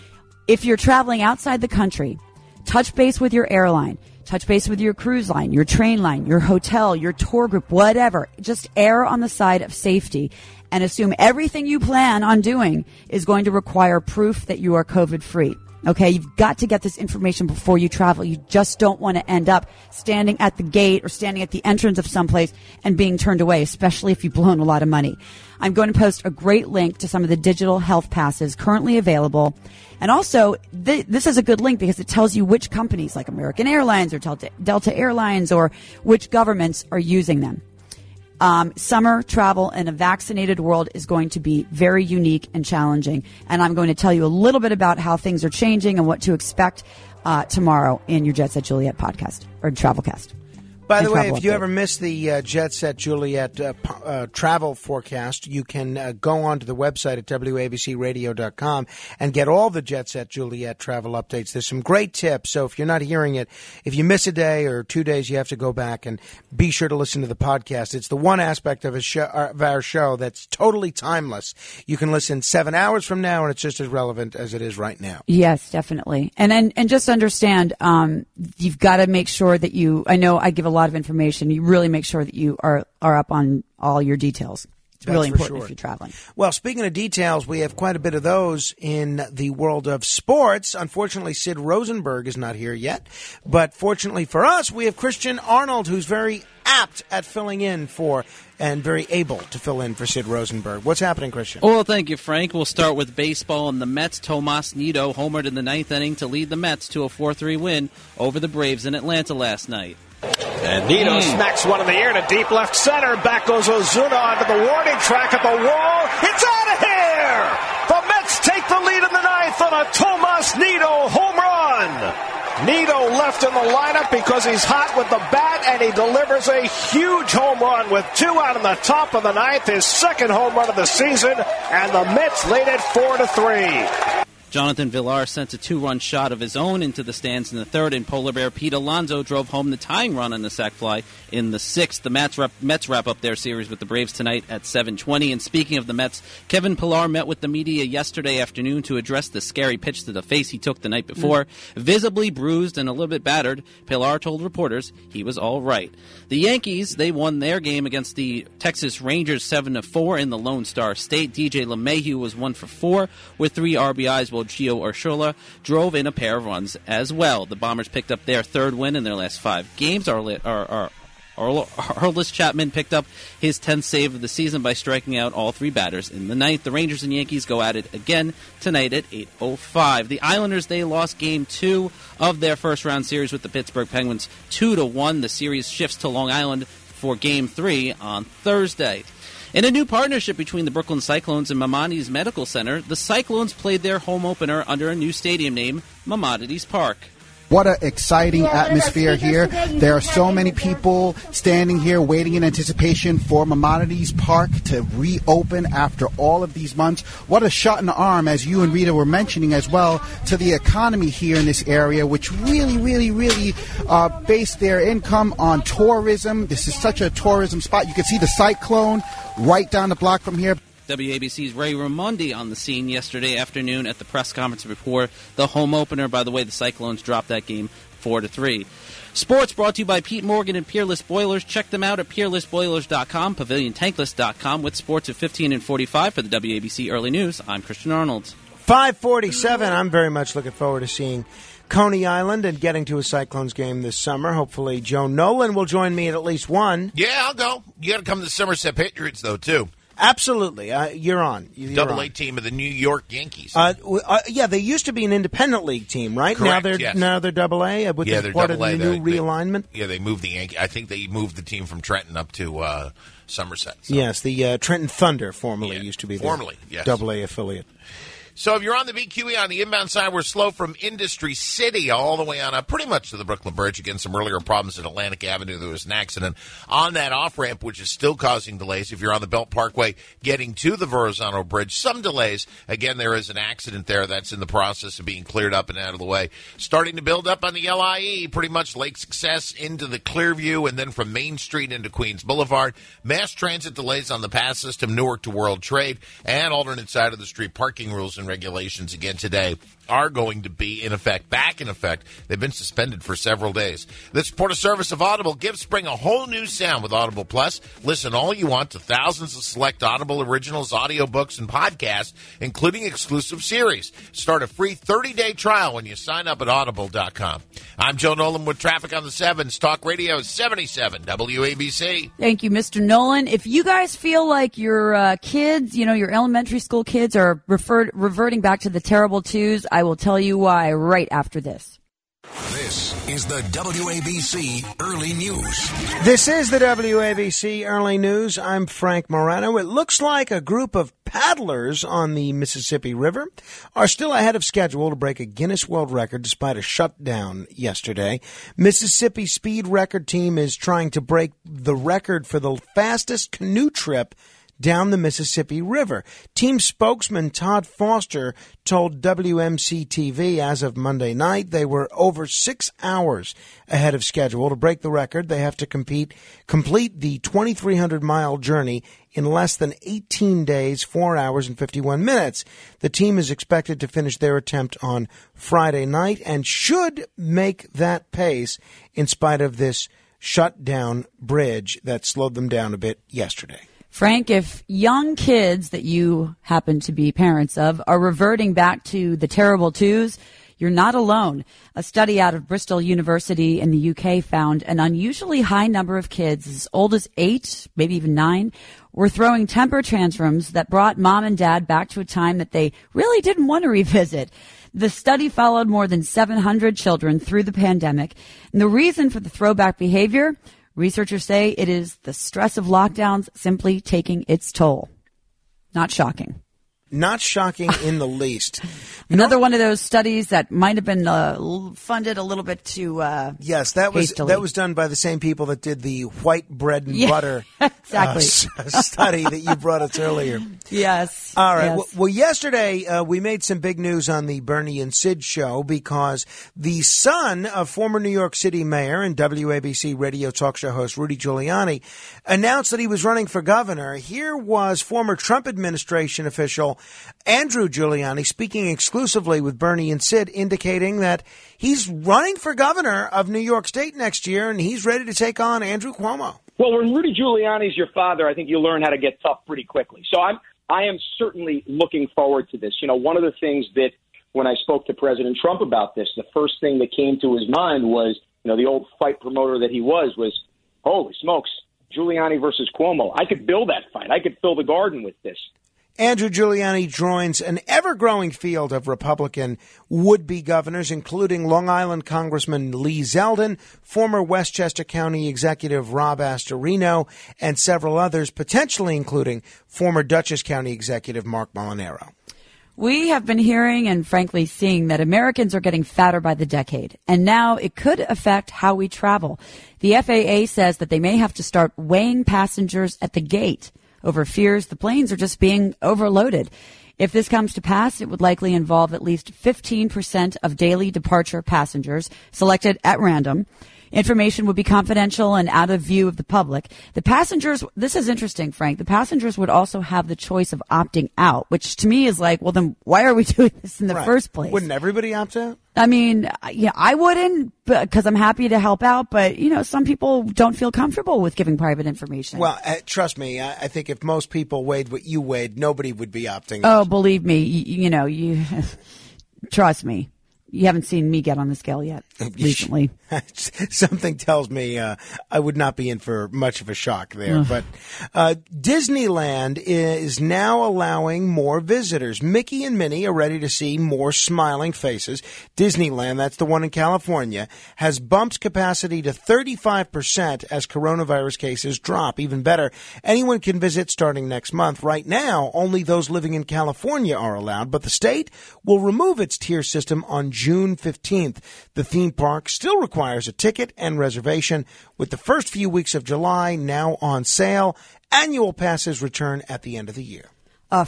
If you're traveling outside the country, touch base with your airline, touch base with your cruise line, your train line, your hotel, your tour group, whatever. Just err on the side of safety and assume everything you plan on doing is going to require proof that you are COVID free. Okay, you've got to get this information before you travel. You just don't want to end up standing at the gate or standing at the entrance of someplace and being turned away, especially if you've blown a lot of money. I'm going to post a great link to some of the digital health passes currently available. And also, th- this is a good link because it tells you which companies like American Airlines or Delta, Delta Airlines or which governments are using them. Um, summer travel in a vaccinated world is going to be very unique and challenging. And I'm going to tell you a little bit about how things are changing and what to expect uh, tomorrow in your Jet Set Juliet podcast or Travelcast. By the way, if you ever miss the uh, Jet Set Juliet uh, p- uh, travel forecast, you can uh, go onto the website at W A B C radio dot com and get all the Jet Set Juliet travel updates. There's some great tips. So if you're not hearing it, if you miss a day or two days, you have to go back and be sure to listen to the podcast. It's the one aspect of, a show, of our show that's totally timeless. You can listen seven hours from now, and it's just as relevant as it is right now. Yes, definitely. And and, and just understand, um, you've got to make sure that you, I know I give a lot of information. You really make sure that you are, are up on all your details. It's That's really for important sure. if you're traveling. Well, speaking of details, we have quite a bit of those in the world of sports. Unfortunately, Sid Rosenberg is not here yet. But fortunately for us, we have Christian Arnold, who's very apt at filling in for and very able to fill in for Sid Rosenberg. What's happening, Christian? Well, thank you, Frank. We'll start with baseball and the Mets. Tomas Nido homered in the ninth inning to lead the Mets to a four three win over the Braves in Atlanta last night. And Nido mm. smacks one in the air to deep left center. Back goes Ozuna onto the warning track at the wall. It's out of here! The Mets take the lead in the ninth on a Tomas Nido home run. Nido left in the lineup because he's hot with the bat, and he delivers a huge home run with two out in the top of the ninth, his second home run of the season, and the Mets lead it four to three. Jonathan Villar sent a two-run shot of his own into the stands in the third, and Polar Bear Pete Alonso drove home the tying run on the sac fly in the sixth. The Mets wrap, Mets wrap up their series with the Braves tonight at seven twenty. And speaking of the Mets, Kevin Pillar met with the media yesterday afternoon to address the scary pitch to the face he took the night before. Mm. Visibly bruised and a little bit battered, Pillar told reporters he was all right. The Yankees, they won their game against the Texas Rangers seven to four in the Lone Star State. D J LeMahieu was one for four with three R B Is, while Gio Urshela drove in a pair of runs as well. The Bombers picked up their third win in their last five games. Aroldis Chapman picked up his tenth save of the season by striking out all three batters in the ninth. The Rangers and Yankees go at it again tonight at eight oh five. The Islanders, they lost game two of their first-round series with the Pittsburgh Penguins two to one. The series shifts to Long Island for game three on Thursday. In a new partnership between the Brooklyn Cyclones and Maimonides Medical Center, the Cyclones played their home opener under a new stadium name, Maimonides Park. What an exciting atmosphere here. There are so many people standing here waiting in anticipation for Maimonides Park to reopen after all of these months. What a shot in the arm, as you and Rita were mentioning as well, to the economy here in this area, which really, really, really uh, base their income on tourism. This is such a tourism spot. You can see the Cyclone right down the block from here. W A B C's Ray Raimondi on the scene yesterday afternoon at the press conference before the home opener. By the way, the Cyclones dropped that game four to three. Sports brought to you by Pete Morgan and Peerless Boilers. Check them out at peerless boilers dot com, pavilion tankless dot com. With sports at fifteen and forty-five for the W A B C Early News, I'm Christian Arnold. five forty-seven. I'm very much looking forward to seeing Coney Island and getting to a Cyclones game this summer. Hopefully Joe Nolan will join me at at least one. Yeah, I'll go. You got to come to the Somerset Patriots, though, too. Absolutely. Uh, you're on. You're Double on. A team of the New York Yankees. Uh, uh, yeah, they used to be an independent league team, right? Correct, now they're yes. now they're Double A. Uh, with yeah, the they're part Double of A. the new They, realignment. They, yeah, they moved the Yankee. I think they moved the team from Trenton up to uh, Somerset. So. Yes, the uh, Trenton Thunder formerly yeah, used to be formerly the yes. Double A affiliate. So if you're on the V Q E on the inbound side, we're slow from Industry City all the way on up pretty much to the Brooklyn Bridge. Again, some earlier problems at Atlantic Avenue. There was an accident on that off-ramp, which is still causing delays. If you're on the Belt Parkway getting to the Verrazano Bridge, some delays. Again, there is an accident there that's in the process of being cleared up and out of the way. Starting to build up on the L I E, pretty much Lake Success into the Clearview, and then from Main Street into Queens Boulevard. Mass transit delays on the pass system, Newark to World Trade, and alternate side of the street parking rules and regulations again today are going to be in effect, back in effect. They've been suspended for several days. The supportive service of Audible gives spring a whole new sound with Audible Plus. Listen all you want to thousands of select Audible originals, audiobooks, and podcasts, including exclusive series. Start a free thirty-day trial when you sign up at audible dot com. I'm Joe Nolan with Traffic on the Sevens. Talk Radio seventy-seven W A B C. Thank you, Mister Nolan. If you guys feel like your uh, kids, you know, your elementary school kids are referred, reverting back to the terrible twos, I will tell you why right after this. This is the W A B C Early News. This is the W A B C Early News. I'm Frank Morano. It looks like a group of paddlers on the Mississippi River are still ahead of schedule to break a Guinness World Record despite a shutdown yesterday. Mississippi Speed Record Team is trying to break the record for the fastest canoe trip down the Mississippi River. Team spokesman Todd Foster told W M C T V as of Monday night they were over six hours ahead of schedule. To break the record, they have to compete, complete the twenty-three hundred mile journey in less than eighteen days, four hours, and fifty-one minutes. The team is expected to finish their attempt on Friday night and should make that pace in spite of this shut-down bridge that slowed them down a bit yesterday. Frank, if young kids that you happen to be parents of are reverting back to the terrible twos, you're not alone. A study out of Bristol University in the U K found an unusually high number of kids as old as eight, maybe even nine, were throwing temper tantrums that brought mom and dad back to a time that they really didn't want to revisit. The study followed more than seven hundred children through the pandemic. And the reason for the throwback behavior, researchers say it is the stress of lockdowns simply taking its toll. Not shocking. Not shocking in the least. Another one of those studies that might have been uh, funded a little bit too uh, Yes, that was hastily. that was done by the same people that did the white bread and Yeah, butter exactly. uh, s- study that you brought us earlier. Yes. All right. yes. Well, well, yesterday uh, we made some big news on the Bernie and Sid show because the son of former New York City mayor and W A B C radio talk show host Rudy Giuliani announced that he was running for governor. Here was former Trump administration official Andrew Giuliani speaking exclusively with Bernie and Sid, indicating that he's running for governor of New York State next year and he's ready to take on Andrew Cuomo. Well, when Rudy Giuliani's your father, I think you learn how to get tough pretty quickly. So I'm, I am certainly looking forward to this. You know, one of the things that when I spoke to President Trump about this, the first thing that came to his mind was, you know, the old fight promoter that he was, was, holy smokes, Giuliani versus Cuomo. I could build that fight. I could fill the garden with this. Andrew Giuliani joins an ever-growing field of Republican would-be governors, including Long Island Congressman Lee Zeldin, former Westchester County Executive Rob Astorino, and several others, potentially including former Dutchess County Executive Mark Molinaro. We have been hearing and frankly seeing that Americans are getting fatter by the decade, and now it could affect how we travel. The F A A says that they may have to start weighing passengers at the gate over fears the planes are just being overloaded. If this comes to pass, it would likely involve at least fifteen percent of daily departure passengers selected at random. Information would be confidential and out of view of the public. The passengers, this is interesting, Frank, the passengers would also have the choice of opting out, which to me is like, well, then why are we doing this in the Right. first place? Wouldn't everybody opt out? I mean, yeah, I wouldn't because I'm happy to help out, but, you know, some people don't feel comfortable with giving private information. Well, uh, trust me, I, I think if most people weighed what you weighed, nobody would be opting out. Oh, believe me, you, you know, you trust me. You haven't seen me get on the scale yet recently. Something tells me uh, I would not be in for much of a shock there. Ugh. But uh, Disneyland is now allowing more visitors. Mickey and Minnie are ready to see more smiling faces. Disneyland, that's the one in California, has bumped capacity to thirty-five percent as coronavirus cases drop. Even better, anyone can visit starting next month. Right now, only those living in California are allowed, but the state will remove its tier system on June fifteenth. The theme park still requires a ticket and reservation, with the first few weeks of July now on sale. Annual passes return at the end of the year. A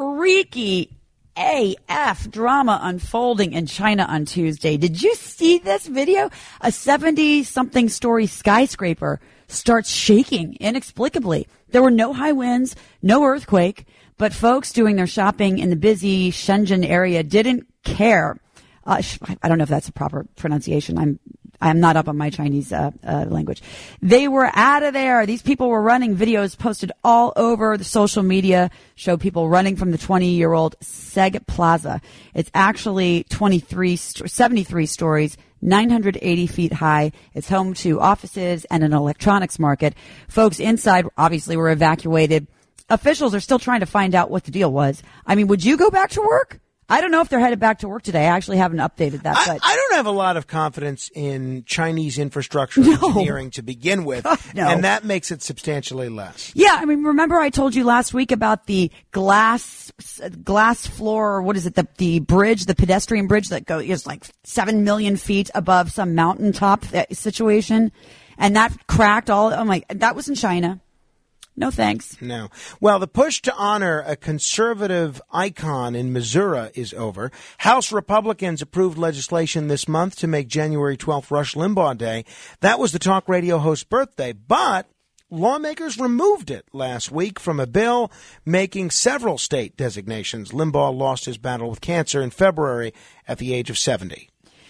freaky A F drama unfolding in China on Tuesday. Did you see this video? A seventy-something story skyscraper starts shaking inexplicably. There were no high winds, no earthquake, but folks doing their shopping in the busy Shenzhen area didn't care. Uh, I don't know if that's a proper pronunciation. I'm I'm not up on my Chinese uh, uh, language. They were out of there. These people were running. Videos posted all over the social media show people running from the twenty-year-old Seg Plaza. It's actually twenty-three, seventy-three stories, nine hundred eighty feet high. It's home to offices and an electronics market. Folks inside obviously were evacuated. Officials are still trying to find out what the deal was. I mean, would you go back to work? I don't know if they're headed back to work today. I actually haven't updated that. I, But I don't have a lot of confidence in Chinese infrastructure No. engineering to begin with, no. and that makes it substantially less. yeah, I mean, remember I told you last week about the glass glass floor, or what is it, the the bridge, the pedestrian bridge that goes is like seven million feet above some mountaintop situation, and that cracked all. I'm like, that was in China. No thanks. No. Well, the push to honor a conservative icon in Missouri is over. House Republicans approved legislation this month to make January twelfth Rush Limbaugh Day. That was the talk radio host's birthday, but lawmakers removed it last week from a bill making several state designations. Limbaugh lost his battle with cancer in February at the age of seventy.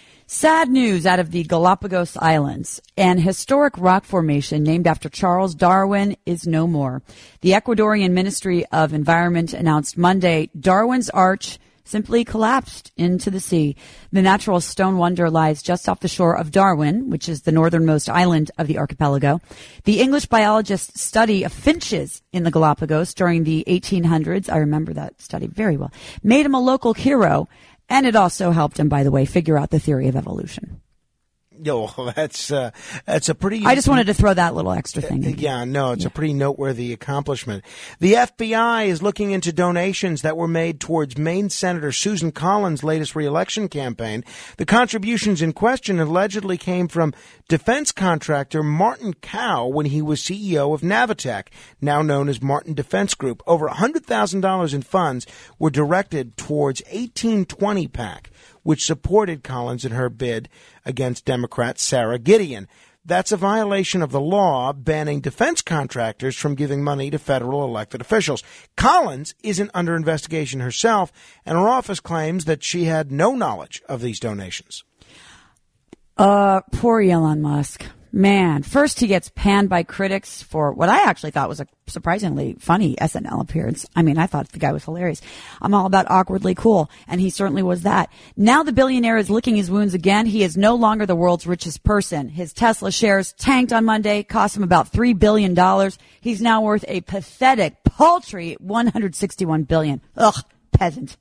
Sad news out of the Galapagos Islands. An historic rock formation named after Charles Darwin is no more. The Ecuadorian Ministry of Environment announced Monday Darwin's Arch simply collapsed into the sea. The natural stone wonder lies just off the shore of Darwin, which is the northernmost island of the archipelago. The English biologist's study of finches in the Galapagos during the eighteen hundreds, I remember that study very well, made him a local hero. And it also helped him, by the way, figure out the theory of evolution. Yo, that's uh, that's a pretty. I just wanted to throw that little extra thing in. Yeah, no, it's Yeah. a pretty noteworthy accomplishment. The F B I is looking into donations that were made towards Maine Senator Susan Collins' latest reelection campaign. The contributions in question allegedly came from defense contractor Martin Cow when he was C E O of Navitec, now known as Martin Defense Group. Over one hundred thousand dollars in funds were directed towards eighteen twenty PAC, which supported Collins in her bid against Democrat Sarah Gideon. That's a violation of the law banning defense contractors from giving money to federal elected officials. Collins isn't under investigation herself, and her office claims that she had no knowledge of these donations. Uh, poor Elon Musk. Man, first he gets panned by critics for what I actually thought was a surprisingly funny S N L appearance. I mean, I thought the guy was hilarious. I'm all about awkwardly cool, and he certainly was that. Now the billionaire is licking his wounds again. He is no longer the world's richest person. His Tesla shares tanked on Monday, cost him about three billion dollars. He's now worth a pathetic, paltry one hundred sixty-one billion dollars. Ugh, peasant.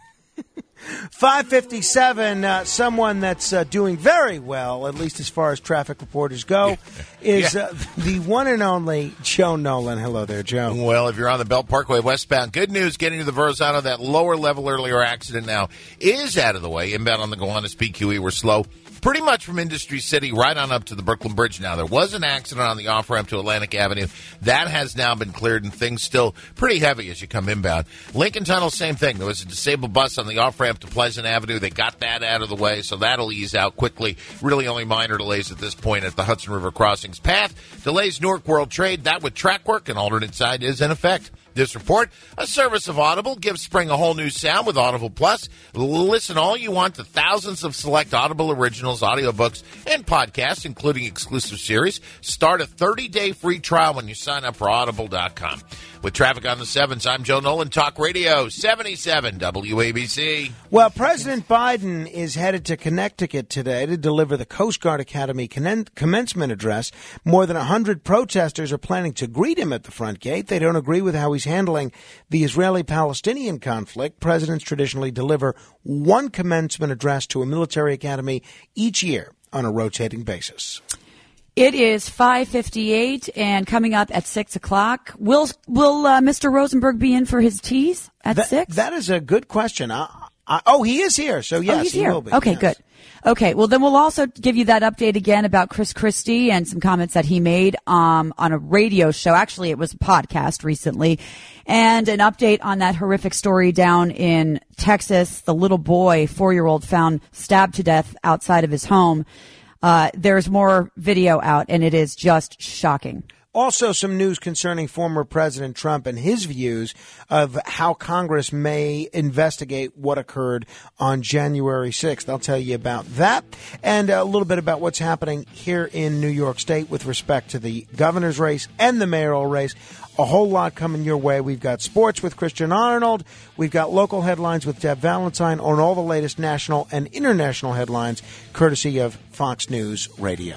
five fifty-seven, uh, someone that's uh, doing very well, at least as far as traffic reporters go, is Yeah. uh, the one and only Joe Nolan. Hello there, Joe. Well, if you're on the Belt Parkway westbound, good news getting to the Verrazano. That lower level earlier accident now is out of the way. Inbound on the Gowanus P Q E were slow. Pretty much from Industry City right on up to the Brooklyn Bridge now. There was an accident on the off-ramp to Atlantic Avenue. That has now been cleared, and things still pretty heavy as you come inbound. Lincoln Tunnel, same thing. There was a disabled bus on the off-ramp to Pleasant Avenue. They got that out of the way, so that'll ease out quickly. Really only minor delays at this point at the Hudson River Crossings path. Delays Newark World Trade. That with track work, an alternate side is in effect. This report, a service of Audible, gives spring a whole new sound with Audible Plus. Listen all you want to thousands of select Audible originals, audiobooks, and podcasts, including exclusive series. Start a thirty-day free trial when you sign up for audible dot com. With traffic on the sevens, I'm Joe Nolan, Talk Radio, seventy-seven W A B C. Well, President Biden is headed to Connecticut today to deliver the Coast Guard Academy commen- commencement address. More than one hundred protesters are planning to greet him at the front gate. They don't agree with how he's handling the Israeli-Palestinian conflict. Presidents traditionally deliver one commencement address to a military academy each year on a rotating basis. It is five fifty-eight, and coming up at six o'clock, will will uh, Mister Rosenberg be in for his teas at That- six? That is a good question. I, I, oh, he is here, so yes, oh, he's he here. will be. Okay, yes. good. Okay, well, then we'll also give you that update again about Chris Christie and some comments that he made um, on a radio show. Actually, it was a podcast recently. And an update on that horrific story down in Texas. The little boy, four-year-old, found stabbed to death outside of his home. Uh, there's more video out, and it is just shocking. Also, some news concerning former President Trump and his views of how Congress may investigate what occurred on January sixth. I'll tell you about that and a little bit about what's happening here in New York State with respect to the governor's race and the mayoral race. A whole lot coming your way. We've got sports with Christian Arnold. We've got local headlines with Deb Valentine on all the latest national and international headlines, courtesy of Fox News Radio.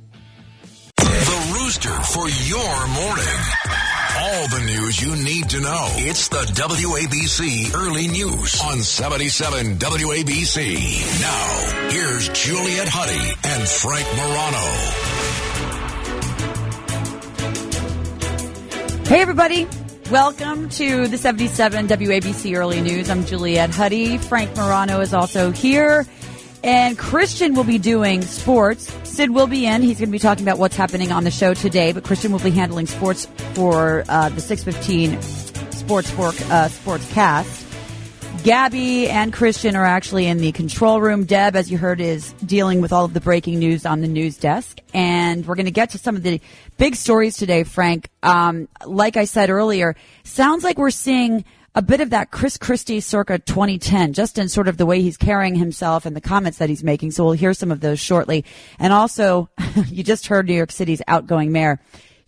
The Rooster for your morning. All the news you need to know. It's the W A B C Early News on seventy-seven W A B C. Now, here's Juliet Huddy and Frank Morano. Hey, everybody. Welcome to the seventy-seven W A B C Early News. I'm Juliet Huddy. Frank Morano is also here. And Christian will be doing sports. Sid will be in. He's going to be talking about what's happening on the show today. But Christian will be handling sports for uh, the six fifteen Sports Fork, uh, Sports Cast. Gabby and Christian are actually in the control room. Deb, as you heard, is dealing with all of the breaking news on the news desk. And we're going to get to some of the big stories today, Frank. Um, like I said earlier, sounds like we're seeing a bit of that Chris Christie circa twenty ten, just in sort of the way he's carrying himself and the comments that he's making. So we'll hear some of those shortly. And also, you just heard New York City's outgoing mayor.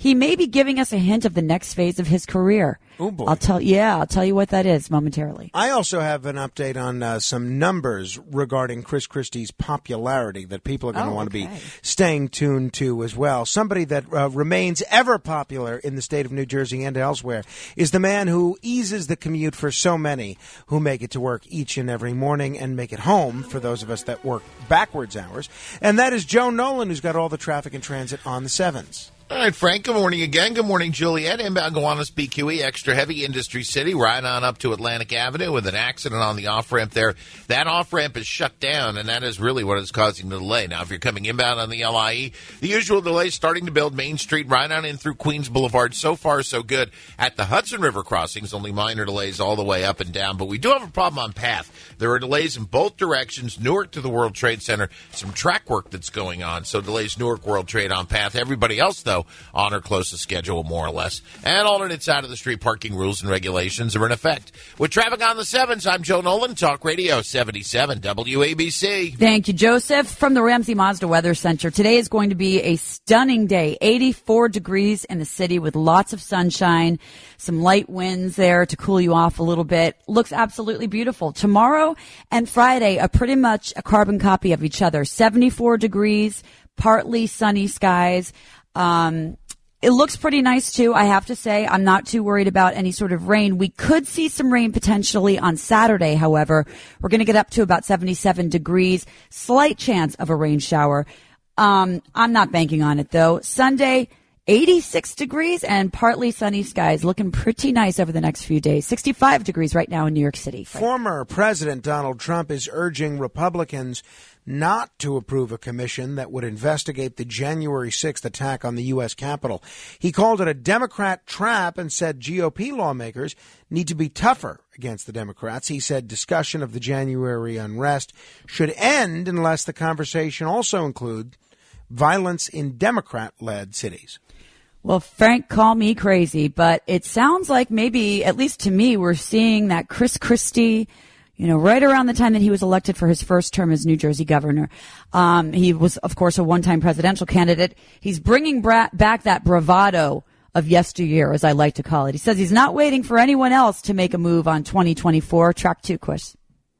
he may be giving us a hint of the next phase of his career. Oh, boy. I'll tell, yeah, I'll tell you what that is momentarily. I also have an update on uh, some numbers regarding Chris Christie's popularity that people are going to Oh, want to okay. be staying tuned to as well. Somebody that uh, remains ever popular in the state of New Jersey and elsewhere is the man who eases the commute for so many who make it to work each and every morning and make it home for those of us that work backwards hours. And that is Joe Nolan, who's got all the traffic and transit on the sevens. All right, Frank, good morning again. Good morning, Juliet. Inbound Gowanus B Q E, extra heavy Industry City, right on up to Atlantic Avenue with an accident on the off-ramp there. That off-ramp is shut down, and that is really what is causing the delay. Now, if you're coming inbound on the L I E, the usual delay is starting to build Main Street right on in through Queens Boulevard. So far, so good. At the Hudson River crossings, only minor delays all the way up and down, but we do have a problem on path. There are delays in both directions, Newark to the World Trade Center, some track work that's going on, so delays Newark World Trade on path. Everybody else, though, on or close to schedule, more or less. And alternate side of the street parking rules and regulations are in effect. With traffic on the sevens, I'm Joe Nolan, Talk Radio seventy-seven W A B C. Thank you, Joseph. From the Ramsey Mazda Weather Center, today is going to be a stunning day. eighty-four degrees in the city with lots of sunshine, some light winds there to cool you off a little bit. Looks absolutely beautiful. Tomorrow and Friday are pretty much a carbon copy of each other. seventy-four degrees, partly sunny skies. Um, It looks pretty nice, too, I have to say. I'm not too worried about any sort of rain. We could see some rain potentially on Saturday, however. We're going to get up to about seventy-seven degrees. Slight chance of a rain shower. Um, I'm not banking on it, though. Sunday, eighty-six degrees and partly sunny skies. Looking pretty nice over the next few days. sixty-five degrees right now in New York City. Former President Donald Trump is urging Republicans not to approve a commission that would investigate the January sixth attack on the U S Capitol. He called it a Democrat trap and said G O P lawmakers need to be tougher against the Democrats. He said discussion of the January unrest should end unless the conversation also include violence in Democrat-led cities. Well, Frank, call me crazy, but it sounds like maybe, at least to me, we're seeing that Chris Christie, you know, right around the time that he was elected for his first term as New Jersey governor. Um, he was, of course, a one-time presidential candidate. He's bringing bra- back that bravado of yesteryear, as I like to call it. He says he's not waiting for anyone else to make a move on twenty twenty-four. Track two, Chris.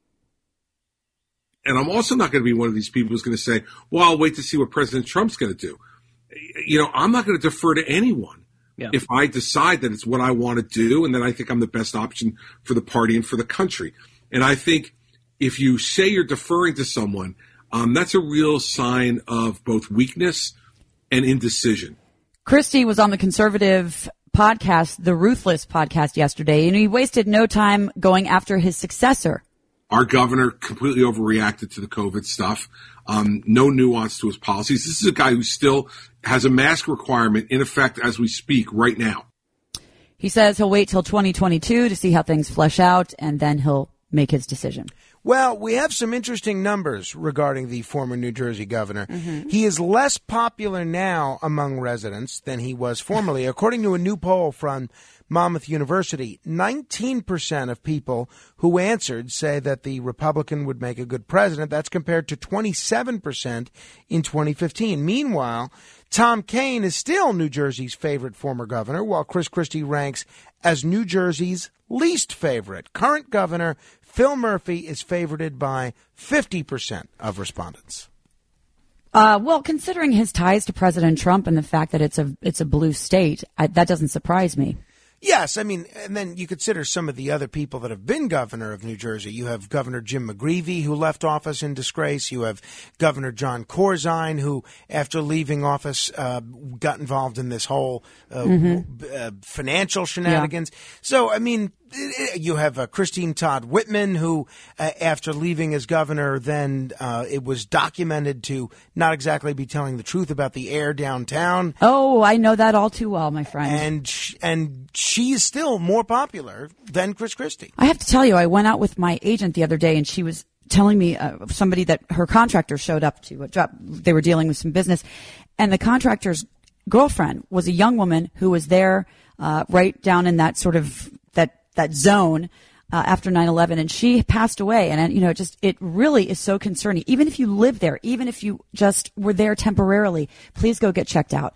And I'm also not going to be one of these people who's going to say, well, I'll wait to see what President Trump's going to do. You know, I'm not going to defer to anyone. Yeah. If I decide that it's what I want to do and that I think I'm the best option for the party and for the country. And I think if you say you're deferring to someone, um, that's a real sign of both weakness and indecision. Christie was on the conservative podcast, the Ruthless podcast yesterday, and he wasted no time going after his successor. Our governor completely overreacted to the COVID stuff. Um, no nuance to his policies. This is a guy who still has a mask requirement in effect as we speak right now. He says he'll wait till twenty twenty-two to see how things flesh out, and then he'll make his decision. Well, we have some interesting numbers regarding the former New Jersey governor. Mm-hmm. He is less popular now among residents than he was formerly. According to a new poll from Monmouth University, nineteen percent of people who answered say that the Republican would make a good president. That's compared to twenty-seven percent in twenty fifteen. Meanwhile, Tom Kean is still New Jersey's favorite former governor, while Chris Christie ranks as New Jersey's least favorite. Current governor Phil Murphy is favorited by fifty percent of respondents. Uh, well, considering his ties to President Trump and the fact that it's a it's a blue state, I, that doesn't surprise me. Yes, I mean, and then you consider some of the other people that have been governor of New Jersey. You have Governor Jim McGreevey, who left office in disgrace. You have Governor John Corzine, who, after leaving office, uh, got involved in this whole uh, mm-hmm. uh, financial shenanigans. Yeah. So, I mean, you have uh, Christine Todd Whitman, who, uh, after leaving as governor, then uh, it was documented to not exactly be telling the truth about the air downtown. Oh, I know that all too well, my friend. And sh- and she is still more popular than Chris Christie. I have to tell you, I went out with my agent the other day, and she was telling me uh, somebody that her contractor showed up to a job. They were dealing with some business, and the contractor's girlfriend was a young woman who was there uh, right down in that sort of that that zone uh, after nine eleven, and she passed away. And, you know, it just, it really is so concerning. Even if you live there, even if you just were there temporarily, please go get checked out.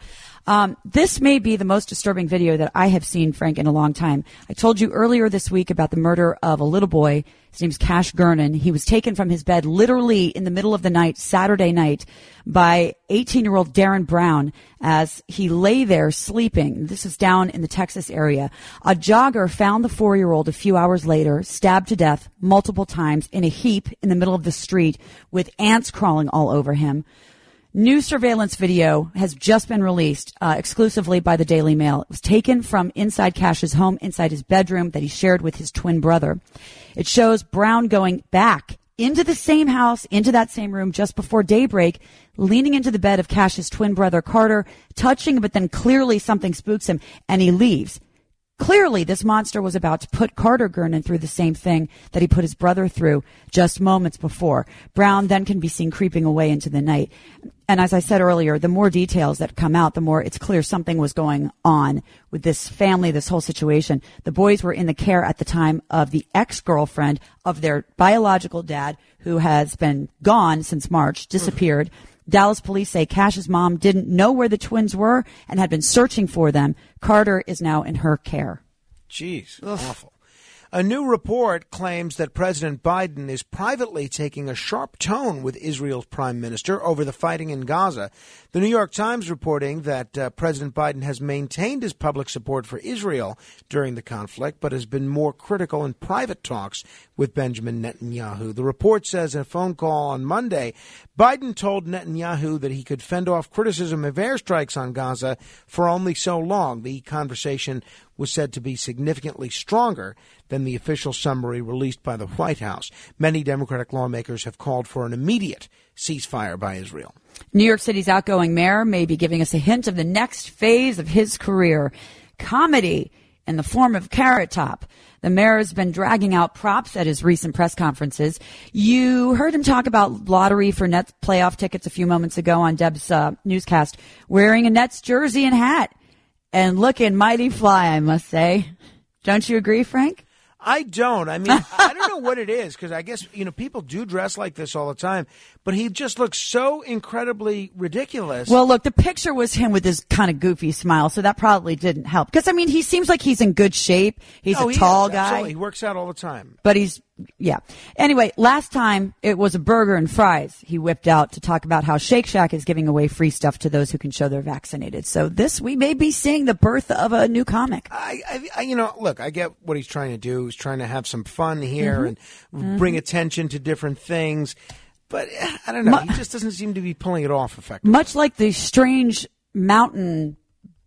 Um, this may be the most disturbing video that I have seen, Frank, in a long time. I told you earlier this week about the murder of a little boy. His name's Cash Gernon. He was taken from his bed literally in the middle of the night, Saturday night, by eighteen-year-old Darren Brown as he lay there sleeping. This is down in the Texas area. A jogger found the four-year-old a few hours later, stabbed to death multiple times in a heap in the middle of the street with ants crawling all over him. New surveillance video has just been released uh, exclusively by the Daily Mail. It was taken from inside Cash's home, inside his bedroom that he shared with his twin brother. It shows Brown going back into the same house, into that same room just before daybreak, leaning into the bed of Cash's twin brother Carter, touching, but then clearly something spooks him, and he leaves. Clearly, this monster was about to put Carter Gernon through the same thing that he put his brother through just moments before. Brown then can be seen creeping away into the night. And as I said earlier, the more details that come out, the more it's clear something was going on with this family, this whole situation. The boys were in the care at the time of the ex-girlfriend of their biological dad, who has been gone since March, disappeared. Mm-hmm. Dallas police say Cash's mom didn't know where the twins were and had been searching for them. Carter is now in her care. Jeez, Ugh. awful. A new report claims that President Biden is privately taking a sharp tone with Israel's prime minister over the fighting in Gaza. The New York Times reporting that uh, President Biden has maintained his public support for Israel during the conflict, but has been more critical in private talks with Benjamin Netanyahu. The report says in a phone call on Monday, Biden told Netanyahu that he could fend off criticism of airstrikes on Gaza for only so long. The conversation was said to be significantly stronger than the official summary released by the White House. Many Democratic lawmakers have called for an immediate ceasefire by Israel. New York City's outgoing mayor may be giving us a hint of the next phase of his career. Comedy in the form of Carrot Top. The mayor has been dragging out props at his recent press conferences. You heard him talk about lottery for Nets playoff tickets a few moments ago on Deb's uh, newscast, wearing a Nets jersey and hat. And looking mighty fly, I must say. Don't you agree, Frank? I don't. I mean, I don't know what it is, because I guess, you know, people do dress like this all the time, but he just looks so incredibly ridiculous. Well, look, the picture was him with his kind of goofy smile, so that probably didn't help. Because, I mean, he seems like he's in good shape. He's oh, a he tall is, guy. Absolutely. He works out all the time. But he's, yeah. Anyway, last time it was a burger and fries he whipped out to talk about how Shake Shack is giving away free stuff to those who can show they're vaccinated. So this, we may be seeing the birth of a new comic. I, I, I you know, look, I get what he's trying to do. He's trying to have some fun here Mm-hmm. and Mm-hmm. bring attention to different things. But I don't know. Mu- he just doesn't seem to be pulling it off effectively. Much like the strange mountain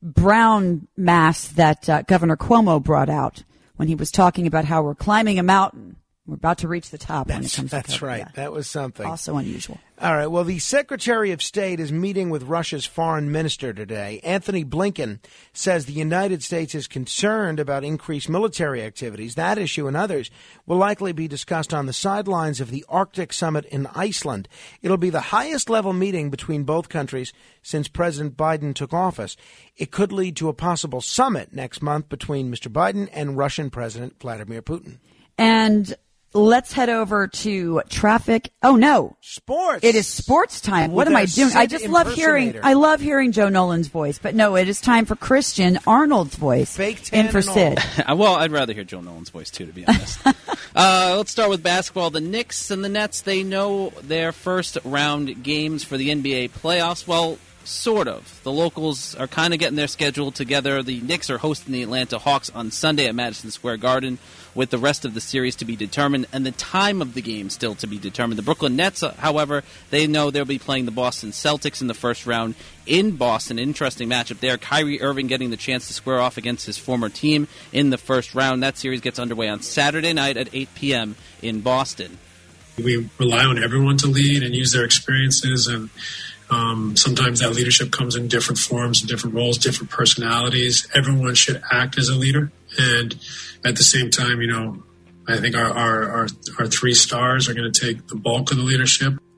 brown mass that uh, Governor Cuomo brought out when he was talking about how we're climbing a mountain. We're about to reach the top when it That's, comes that's to COVID. right. Yeah. That was something. Also unusual. All right. Well, the Secretary of State is meeting with Russia's foreign minister today. Anthony Blinken says the United States is concerned about increased military activities. That issue and others will likely be discussed on the sidelines of the Arctic Summit in Iceland. It'll be the highest level meeting between both countries since President Biden took office. It could lead to a possible summit next month between Mister Biden and Russian President Vladimir Putin. And let's head over to traffic. Oh no, sports! It is sports time. What With am I our doing? Sid I just love hearing. impersonator. I love hearing Joe Nolan's voice, but no, it is time for Christian Arnold's voice. Fake tan in for and all. Sid. Well, I'd rather hear Joe Nolan's voice too, to be honest. uh, let's start with basketball. The Knicks and the Nets, they know their first round games for the N B A playoffs. Well, sort of. The locals are kind of getting their schedule together. The Knicks are hosting the Atlanta Hawks on Sunday at Madison Square Garden, with the rest of the series to be determined and the time of the game still to be determined. The Brooklyn Nets, however, they know they'll be playing the Boston Celtics in the first round in Boston. Interesting matchup there. Kyrie Irving getting the chance to square off against his former team in the first round. That series gets underway on Saturday night at eight p.m. in Boston. We rely on everyone to lead and use their experiences, and um, sometimes that leadership comes in different forms, different roles, different personalities. Everyone should act as a leader, and at the same time, you know, I think our our, our, our three stars are going to take the bulk of the leadership.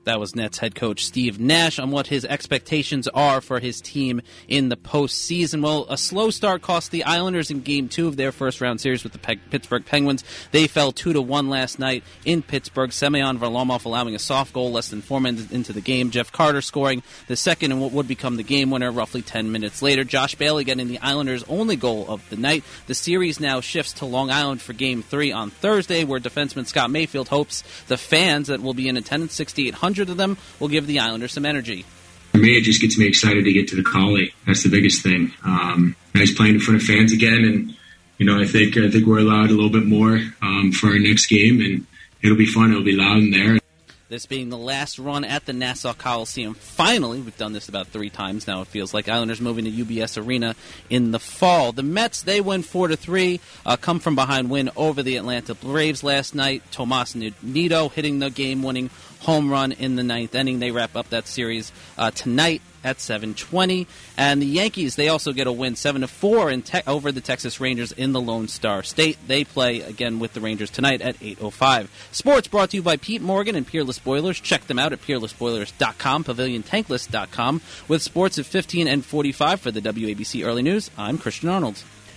That was Nets head coach Steve Nash on what his expectations are for his team in the postseason. Well, a slow start cost the Islanders in Game Two of their first-round series with the Pe- Pittsburgh Penguins. They fell two to one last night in Pittsburgh. Semyon Varlamov allowing a soft goal less than four minutes into the game. Jeff Carter scoring the second and what would become the game winner roughly ten minutes later. Josh Bailey getting the Islanders' only goal of the night. The series now shifts to Long Island for Game Three on Thursday, where defenseman Scott Mayfield hopes the fans that will be in attendance, sixty-eight hundred of them, will give the Islanders some energy. For me, it just gets me excited to get to the Collie. That's the biggest thing. Um, nice playing in front of fans again, and you know, I think I think we're allowed a little bit more um, for our next game, and it'll be fun. It'll be loud in there. This being the last run at the Nassau Coliseum. Finally, we've done this about three times now, it feels like. Islanders moving to U B S Arena in the fall. The Mets, they win four to three, uh, come from behind win over the Atlanta Braves last night. Tomas Nido hitting the game-winning home run in the ninth inning. They wrap up that series uh, tonight at seven twenty. And the Yankees, they also get a win seven to four in te- over the Texas Rangers in the Lone Star State. They play again with the Rangers tonight at eight oh five. Sports brought to you by Pete Morgan and Peerless Boilers. Check them out at peerless boilers dot com, pavilion tankless dot com. With sports at fifteen and forty-five for the W A B C Early News, I'm Christian Arnold.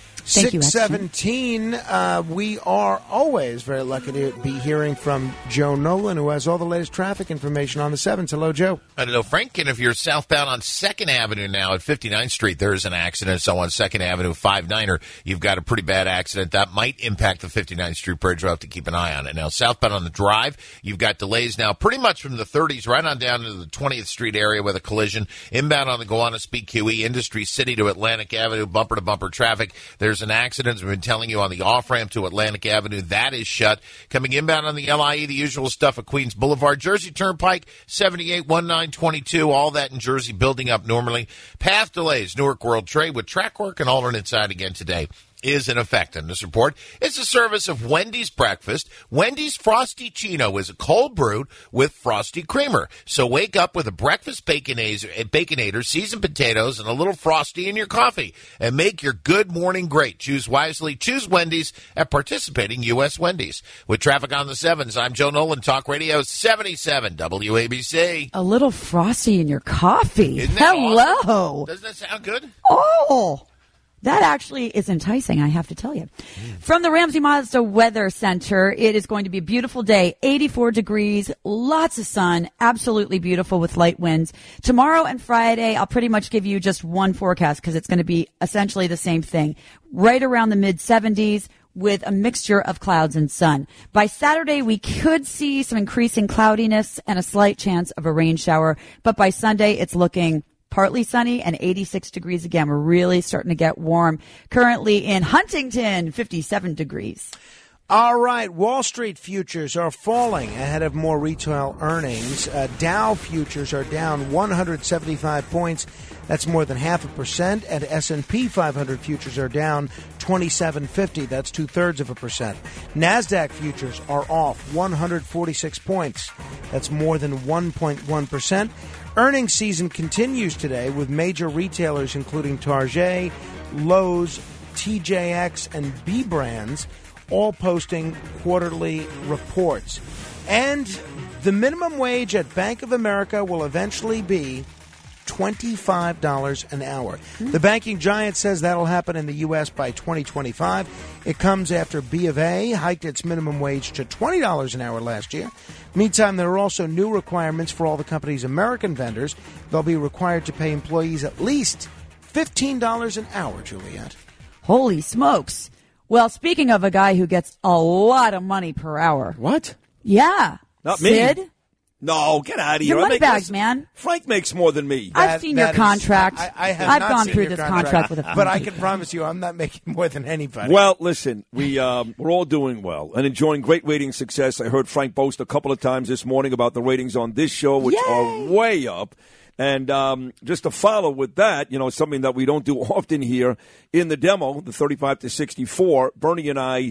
six seventeen, uh, we are always very lucky to be hearing from Joe Nolan, who has all the latest traffic information on the sevens. Hello, Joe. I don't know, Frank, and if you're southbound on second Avenue now at fifty-ninth Street, there is an accident. So on second Avenue, five niner, you've got a pretty bad accident. That might impact the fifty-ninth Street Bridge. We'll have to keep an eye on it. Now, southbound on the Drive, you've got delays now pretty much from the thirties right on down to the twentieth Street area with a collision. Inbound on the Gowanus B Q E, Industry City to Atlantic Avenue, bumper-to-bumper traffic. There's an accident. We've been telling you on the off-ramp to Atlantic Avenue. That is shut. Coming inbound on the L I E, the usual stuff at Queens Boulevard. Jersey Turnpike, seventy-eight nineteen twenty-two. All that in Jersey building up normally. Path delays, Newark World Trade with track work and alternate side again today is in effect. In this report, it's a service of Wendy's Breakfast. Wendy's Frosty Chino is a cold brewed with frosty creamer. So wake up with a breakfast baconator, baconator, seasoned potatoes, and a little frosty in your coffee. And make your good morning great. Choose wisely. Choose Wendy's at participating U S Wendy's. With traffic on the sevens, I'm Joe Nolan, Talk Radio seventy-seven W A B C. A little frosty in your coffee. Isn't that Hello. awesome? Doesn't that sound good? Oh, that actually is enticing, I have to tell you. Mm. From the Ramsey Mazda Weather Center, it is going to be a beautiful day, eighty-four degrees, lots of sun, absolutely beautiful with light winds. Tomorrow and Friday, I'll pretty much give you just one forecast because it's going to be essentially the same thing, right around the mid seventies with a mixture of clouds and sun. By Saturday, we could see some increasing cloudiness and a slight chance of a rain shower, but by Sunday, it's looking partly sunny and eighty-six degrees again. We're really starting to get warm. Currently in Huntington, fifty-seven degrees. All right, Wall Street futures are falling ahead of more retail earnings. Uh, Dow futures are down one hundred seventy-five points. That's more than half a percent. And S and P five hundred futures are down twenty-seven fifty. That's two-thirds of a percent. NASDAQ futures are off one hundred forty-six points. That's more than one point one percent. Earnings season continues today with major retailers including Target, Lowe's, T J X, and B Brands all posting quarterly reports. And the minimum wage at Bank of America will eventually be twenty-five dollars an hour. Mm-hmm. The banking giant says that'll happen in the U S by twenty twenty-five. It comes after B of A hiked its minimum wage to twenty dollars an hour last year. Meantime, there are also new requirements for all the company's American vendors. They'll be required to pay employees at least fifteen dollars an hour, Juliet. Holy smokes. Well, speaking of a guy who gets a lot of money per hour. What? Yeah. Not Sid? me. No, get out of here. Your money make, bags, listen, man. Frank makes more than me. I've That- seen your that is- contract. I, I have I've not gone seen through your this contract with a But I can promise you I'm not making more than anybody. Well, listen, we, um, we're all doing well and enjoying great rating success. I heard Frank boast a couple of times this morning about the ratings on this show, which Yay! are way up. And um, just to follow with that, you know, something that we don't do often here in the demo, the thirty-five to sixty-four, Bernie and I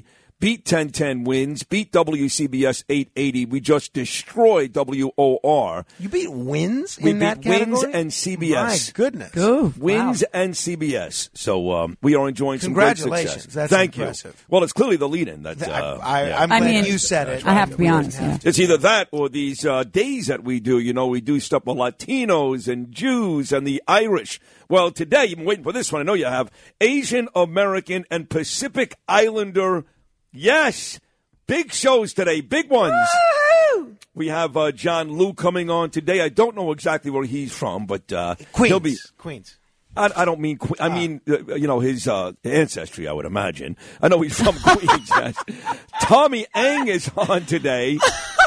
beat ten ten wins, beat W C B S eight eighty. We just destroyed W O R. You beat wins we in beat that category? Wins and C B S. My goodness. Ooh, Wins wow. and C B S. So um, we are enjoying some great Congratulations. success. That's Thank impressive. you. Well, it's clearly the lead-in. That, uh, I, I, yeah. I'm I glad mean, you said it. I have to be honest. Yeah. It's either that or these uh, days that we do. You know, we do stuff with Latinos and Jews and the Irish. Well, today, you've been waiting for this one. I know you have. Asian American and Pacific Islander. Yes. Big shows today. Big ones. Woo-hoo! We have uh, John Liu coming on today. I don't know exactly where he's from, but uh, Queens. he'll be. Queens. I, I don't mean, Que- I mean, uh, you know, his uh, ancestry, I would imagine. I know he's from Queens. Yes. Tommy Ang is on today.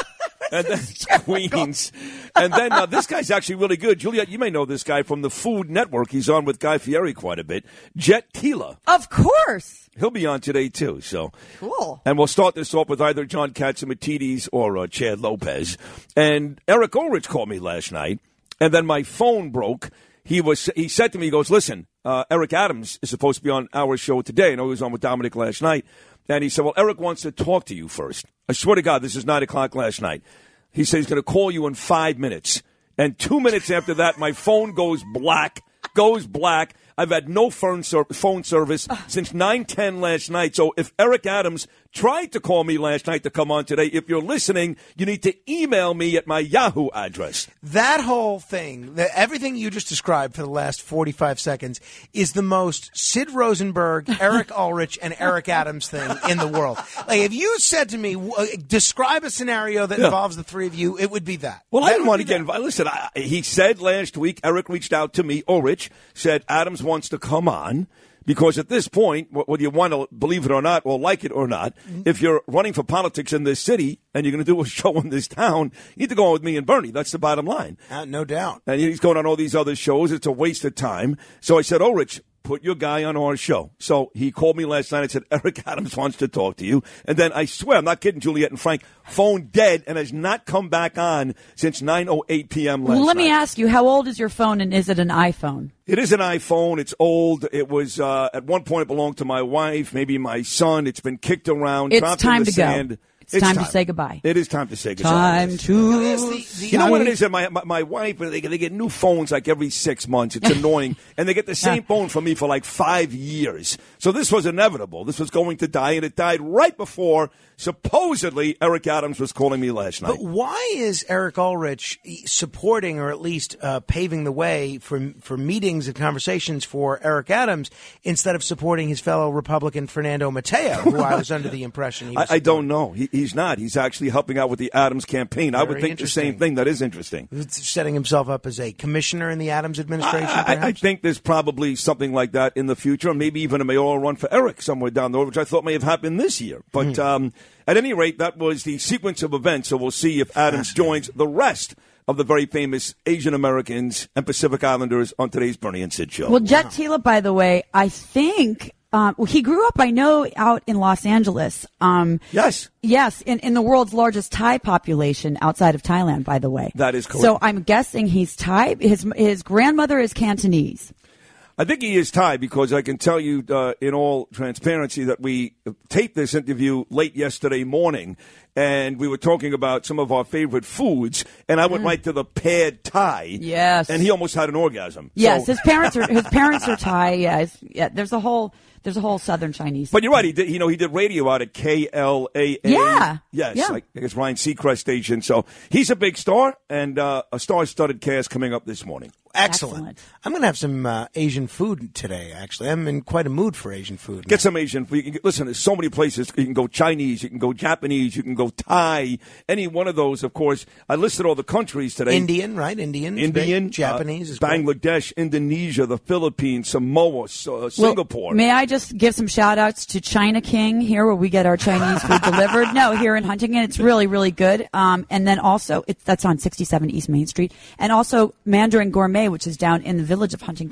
And then Queens. And then uh, this guy's actually really good. Juliet, you may know this guy from the Food Network. He's on with Guy Fieri quite a bit. Jet Tila. Of course. He'll be on today, too. So Cool. And we'll start this off with either John Katsimatidis or uh, Chad Lopez. And Eric Ulrich called me last night, and then my phone broke. He was. He said to me, he goes, listen, uh, Eric Adams is supposed to be on our show today. I know he was on with Dominic last night. And he said, well, Eric wants to talk to you first. I swear to God, this is nine o'clock last night. He said he's going to call you in five minutes. And two minutes after that, my phone goes black, goes black. I've had no phone, ser- phone service since nine ten last night. So if Eric Adams tried to call me last night to come on today, if you're listening, you need to email me at my Yahoo address. That whole thing, the, everything you just described for the last forty-five seconds is the most Sid Rosenberg, Eric Ulrich, and Eric Adams thing in the world. Like, if you said to me, uh, describe a scenario that Yeah. involves the three of you, it would be that. Well, that I didn't would want to be get that. involved. Listen, I, he said last week, Eric reached out to me, Ulrich, said Adams wants to come on. Because at this point, whether you want to believe it or not, or like it or not, mm-hmm. if you're running for politics in this city and you're going to do a show in this town, you need to go on with me and Bernie. That's the bottom line. Uh, no doubt. And he's going on all these other shows. It's a waste of time. So I said, oh, Rich, put your guy on our show. So he called me last night and said, Eric Adams wants to talk to you. And then I swear, I'm not kidding, Juliet and Frank, phone dead and has not come back on since nine oh eight p.m. last Well, let night. me ask you, how old is your phone, and is it an iPhone? It is an iPhone. It's old. It was, uh, at one point, it belonged to my wife, maybe my son. It's been kicked around, It's dropped time in the to go. sand. It's, time, to say goodbye. It is time to say goodbye. Time to. You know what it is? That my, my my wife, they get, they get new phones like every six months. It's annoying, and they get the same phone from me for like five years. So this was inevitable. This was going to die, and it died right before supposedly Eric Adams was calling me last night. But why is Eric Ulrich supporting, or at least uh, paving the way for for meetings and conversations for Eric Adams instead of supporting his fellow Republican Fernando Mateo, who I was under the impression he was I, I don't know. He, he's not. He's actually helping out with the Adams campaign. I Very would think the same thing. That is interesting. setting himself up as a commissioner in the Adams administration, I, I, I perhaps? think there's probably something like that in the future, maybe even a mayoral run for Eric somewhere down the road, which I thought may have happened this year. But Hmm. um, at any rate, that was the sequence of events, so we'll see if Adams joins the rest of the very famous Asian Americans and Pacific Islanders on today's Bernie and Sid show. Well, Jet Tila, by the way, I think um, well, he grew up, I know, out in Los Angeles. Um, yes. Yes, in, in the world's largest Thai population outside of Thailand, by the way. That is correct. So I'm guessing he's Thai. His, his grandmother is Cantonese. I think he is Thai because I can tell you uh, in all transparency that we taped this interview late yesterday morning, and we were talking about some of our favorite foods, and I went Mm. right to the pad Thai. Yes. And he almost had an orgasm. Yes, So- his parents are his parents are Thai. Yeah, his, yeah. There's a whole there's a whole Southern Chinese. But you're right. He did. You know, he did radio out at K L A A. Yeah. Yes. Yeah. Like, I guess Ryan Seacrest station. So he's a big star, and uh, a star-studded cast coming up this morning. Excellent. Excellent. I'm going to have some uh, Asian food today, actually. I'm in quite a mood for Asian food. Get some Asian food. You can get, listen, there's so many places. You can go Chinese, you can go Japanese, you can go Thai. Any one of those, of course. I listed all the countries today. Indian, right? Indian. is Indian, big. Japanese. uh, is great. Bangladesh, Indonesia, the Philippines, Samoa, uh, Well, Singapore. may I just give some shout outs to China King here, where we get our Chinese food delivered? No, here in Huntington, it's really, really good. Um, and then also, it's, that's on sixty-seven East Main Street. And also Mandarin Gourmet, which is down in the village of Huntington,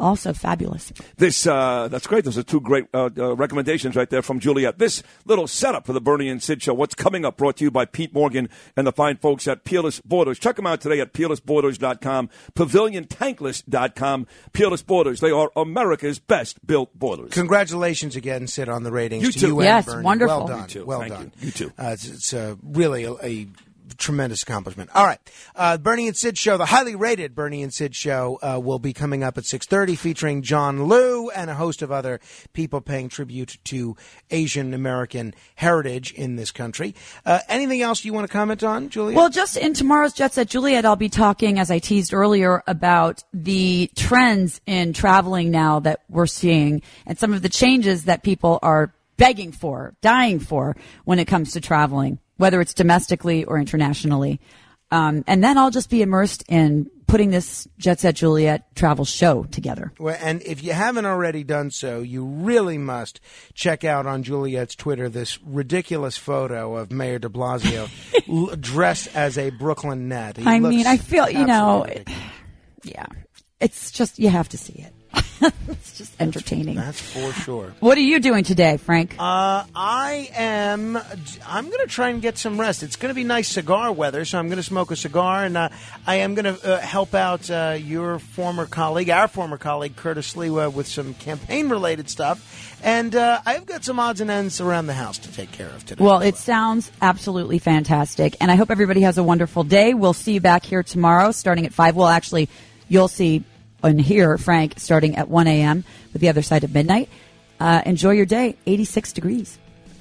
also fabulous. This uh, that's great. Those are two great uh, uh, recommendations right there from Juliet. This little setup for the Bernie and Sid show. What's coming up? Brought to you by Pete Morgan and the fine folks at Peerless Borders. Check them out today at peerless borders dot com, pavilion tankless dot com. Peerless Borders. They are America's best built borders. Congratulations again, Sid, on the ratings. You to too. You Yes, and Bernie. wonderful. Well done. You too. Well Thank done. you. You too. Uh, it's it's uh, really a, a tremendous accomplishment. All right. Uh, Bernie and Sid show, the highly rated Bernie and Sid show, uh, will be coming up at six thirty, featuring John Liu and a host of other people paying tribute to Asian American heritage in this country. Uh, anything else you want to comment on, Julia? Well, just in tomorrow's Jet Set Juliet, I'll be talking, as I teased earlier, about the trends in traveling now that we're seeing and some of the changes that people are begging for, dying for when it comes to traveling, whether it's domestically or internationally. Um, and then I'll just be immersed in putting this Jet Set Juliet travel show together. Well, and if you haven't already done so, you really must check out on Juliet's Twitter this ridiculous photo of Mayor de Blasio l- dressed as a Brooklyn net. He I looks mean, I feel, you know, absolutely ridiculous. yeah, it's just, you have to see it. It's just entertaining. That's for sure. What are you doing today, Frank? Uh, I am. I'm going to try and get some rest. It's going to be nice cigar weather, so I'm going to smoke a cigar, and uh, I am going to uh, help out uh, your former colleague, our former colleague, Curtis Lewa, with some campaign-related stuff. And uh, I've got some odds and ends around the house to take care of today. Well, it sounds absolutely fantastic, and I hope everybody has a wonderful day. We'll see you back here tomorrow, starting at five. Well, actually, you'll see and hear Frank starting at one a.m. with The Other Side of Midnight. Uh, enjoy your day. eighty-six degrees.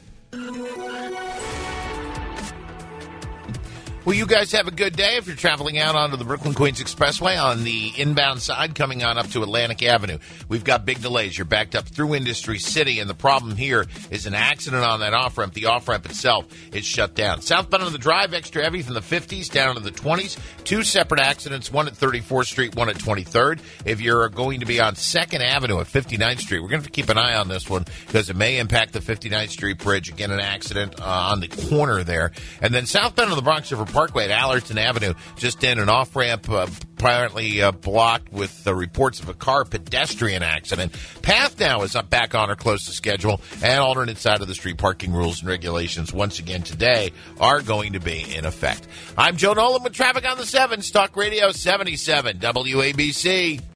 Well, you guys have a good day if you're traveling out onto the Brooklyn Queens Expressway on the inbound side coming on up to Atlantic Avenue. We've got big delays. You're backed up through Industry City, and the problem here is an accident on that off-ramp. The off-ramp itself is shut down. Southbound on the drive, extra heavy from the fifties down to the twenties. Two separate accidents, one at thirty-fourth Street, one at twenty-third. If you're going to be on second Avenue at fifty-ninth Street, we're going to have to keep an eye on this one because it may impact the fifty-ninth Street Bridge. Again, an accident uh, on the corner there. And then southbound on the Bronx River Parkway at Allerton Avenue, just in an off-ramp uh, apparently uh, blocked with the reports of a car pedestrian accident. Path now is up back on or close to schedule, and alternate side of the street parking rules and regulations once again today are going to be in effect. I'm Joe Nolan with Traffic on the sevens, Talk Radio seventy-seven W A B C.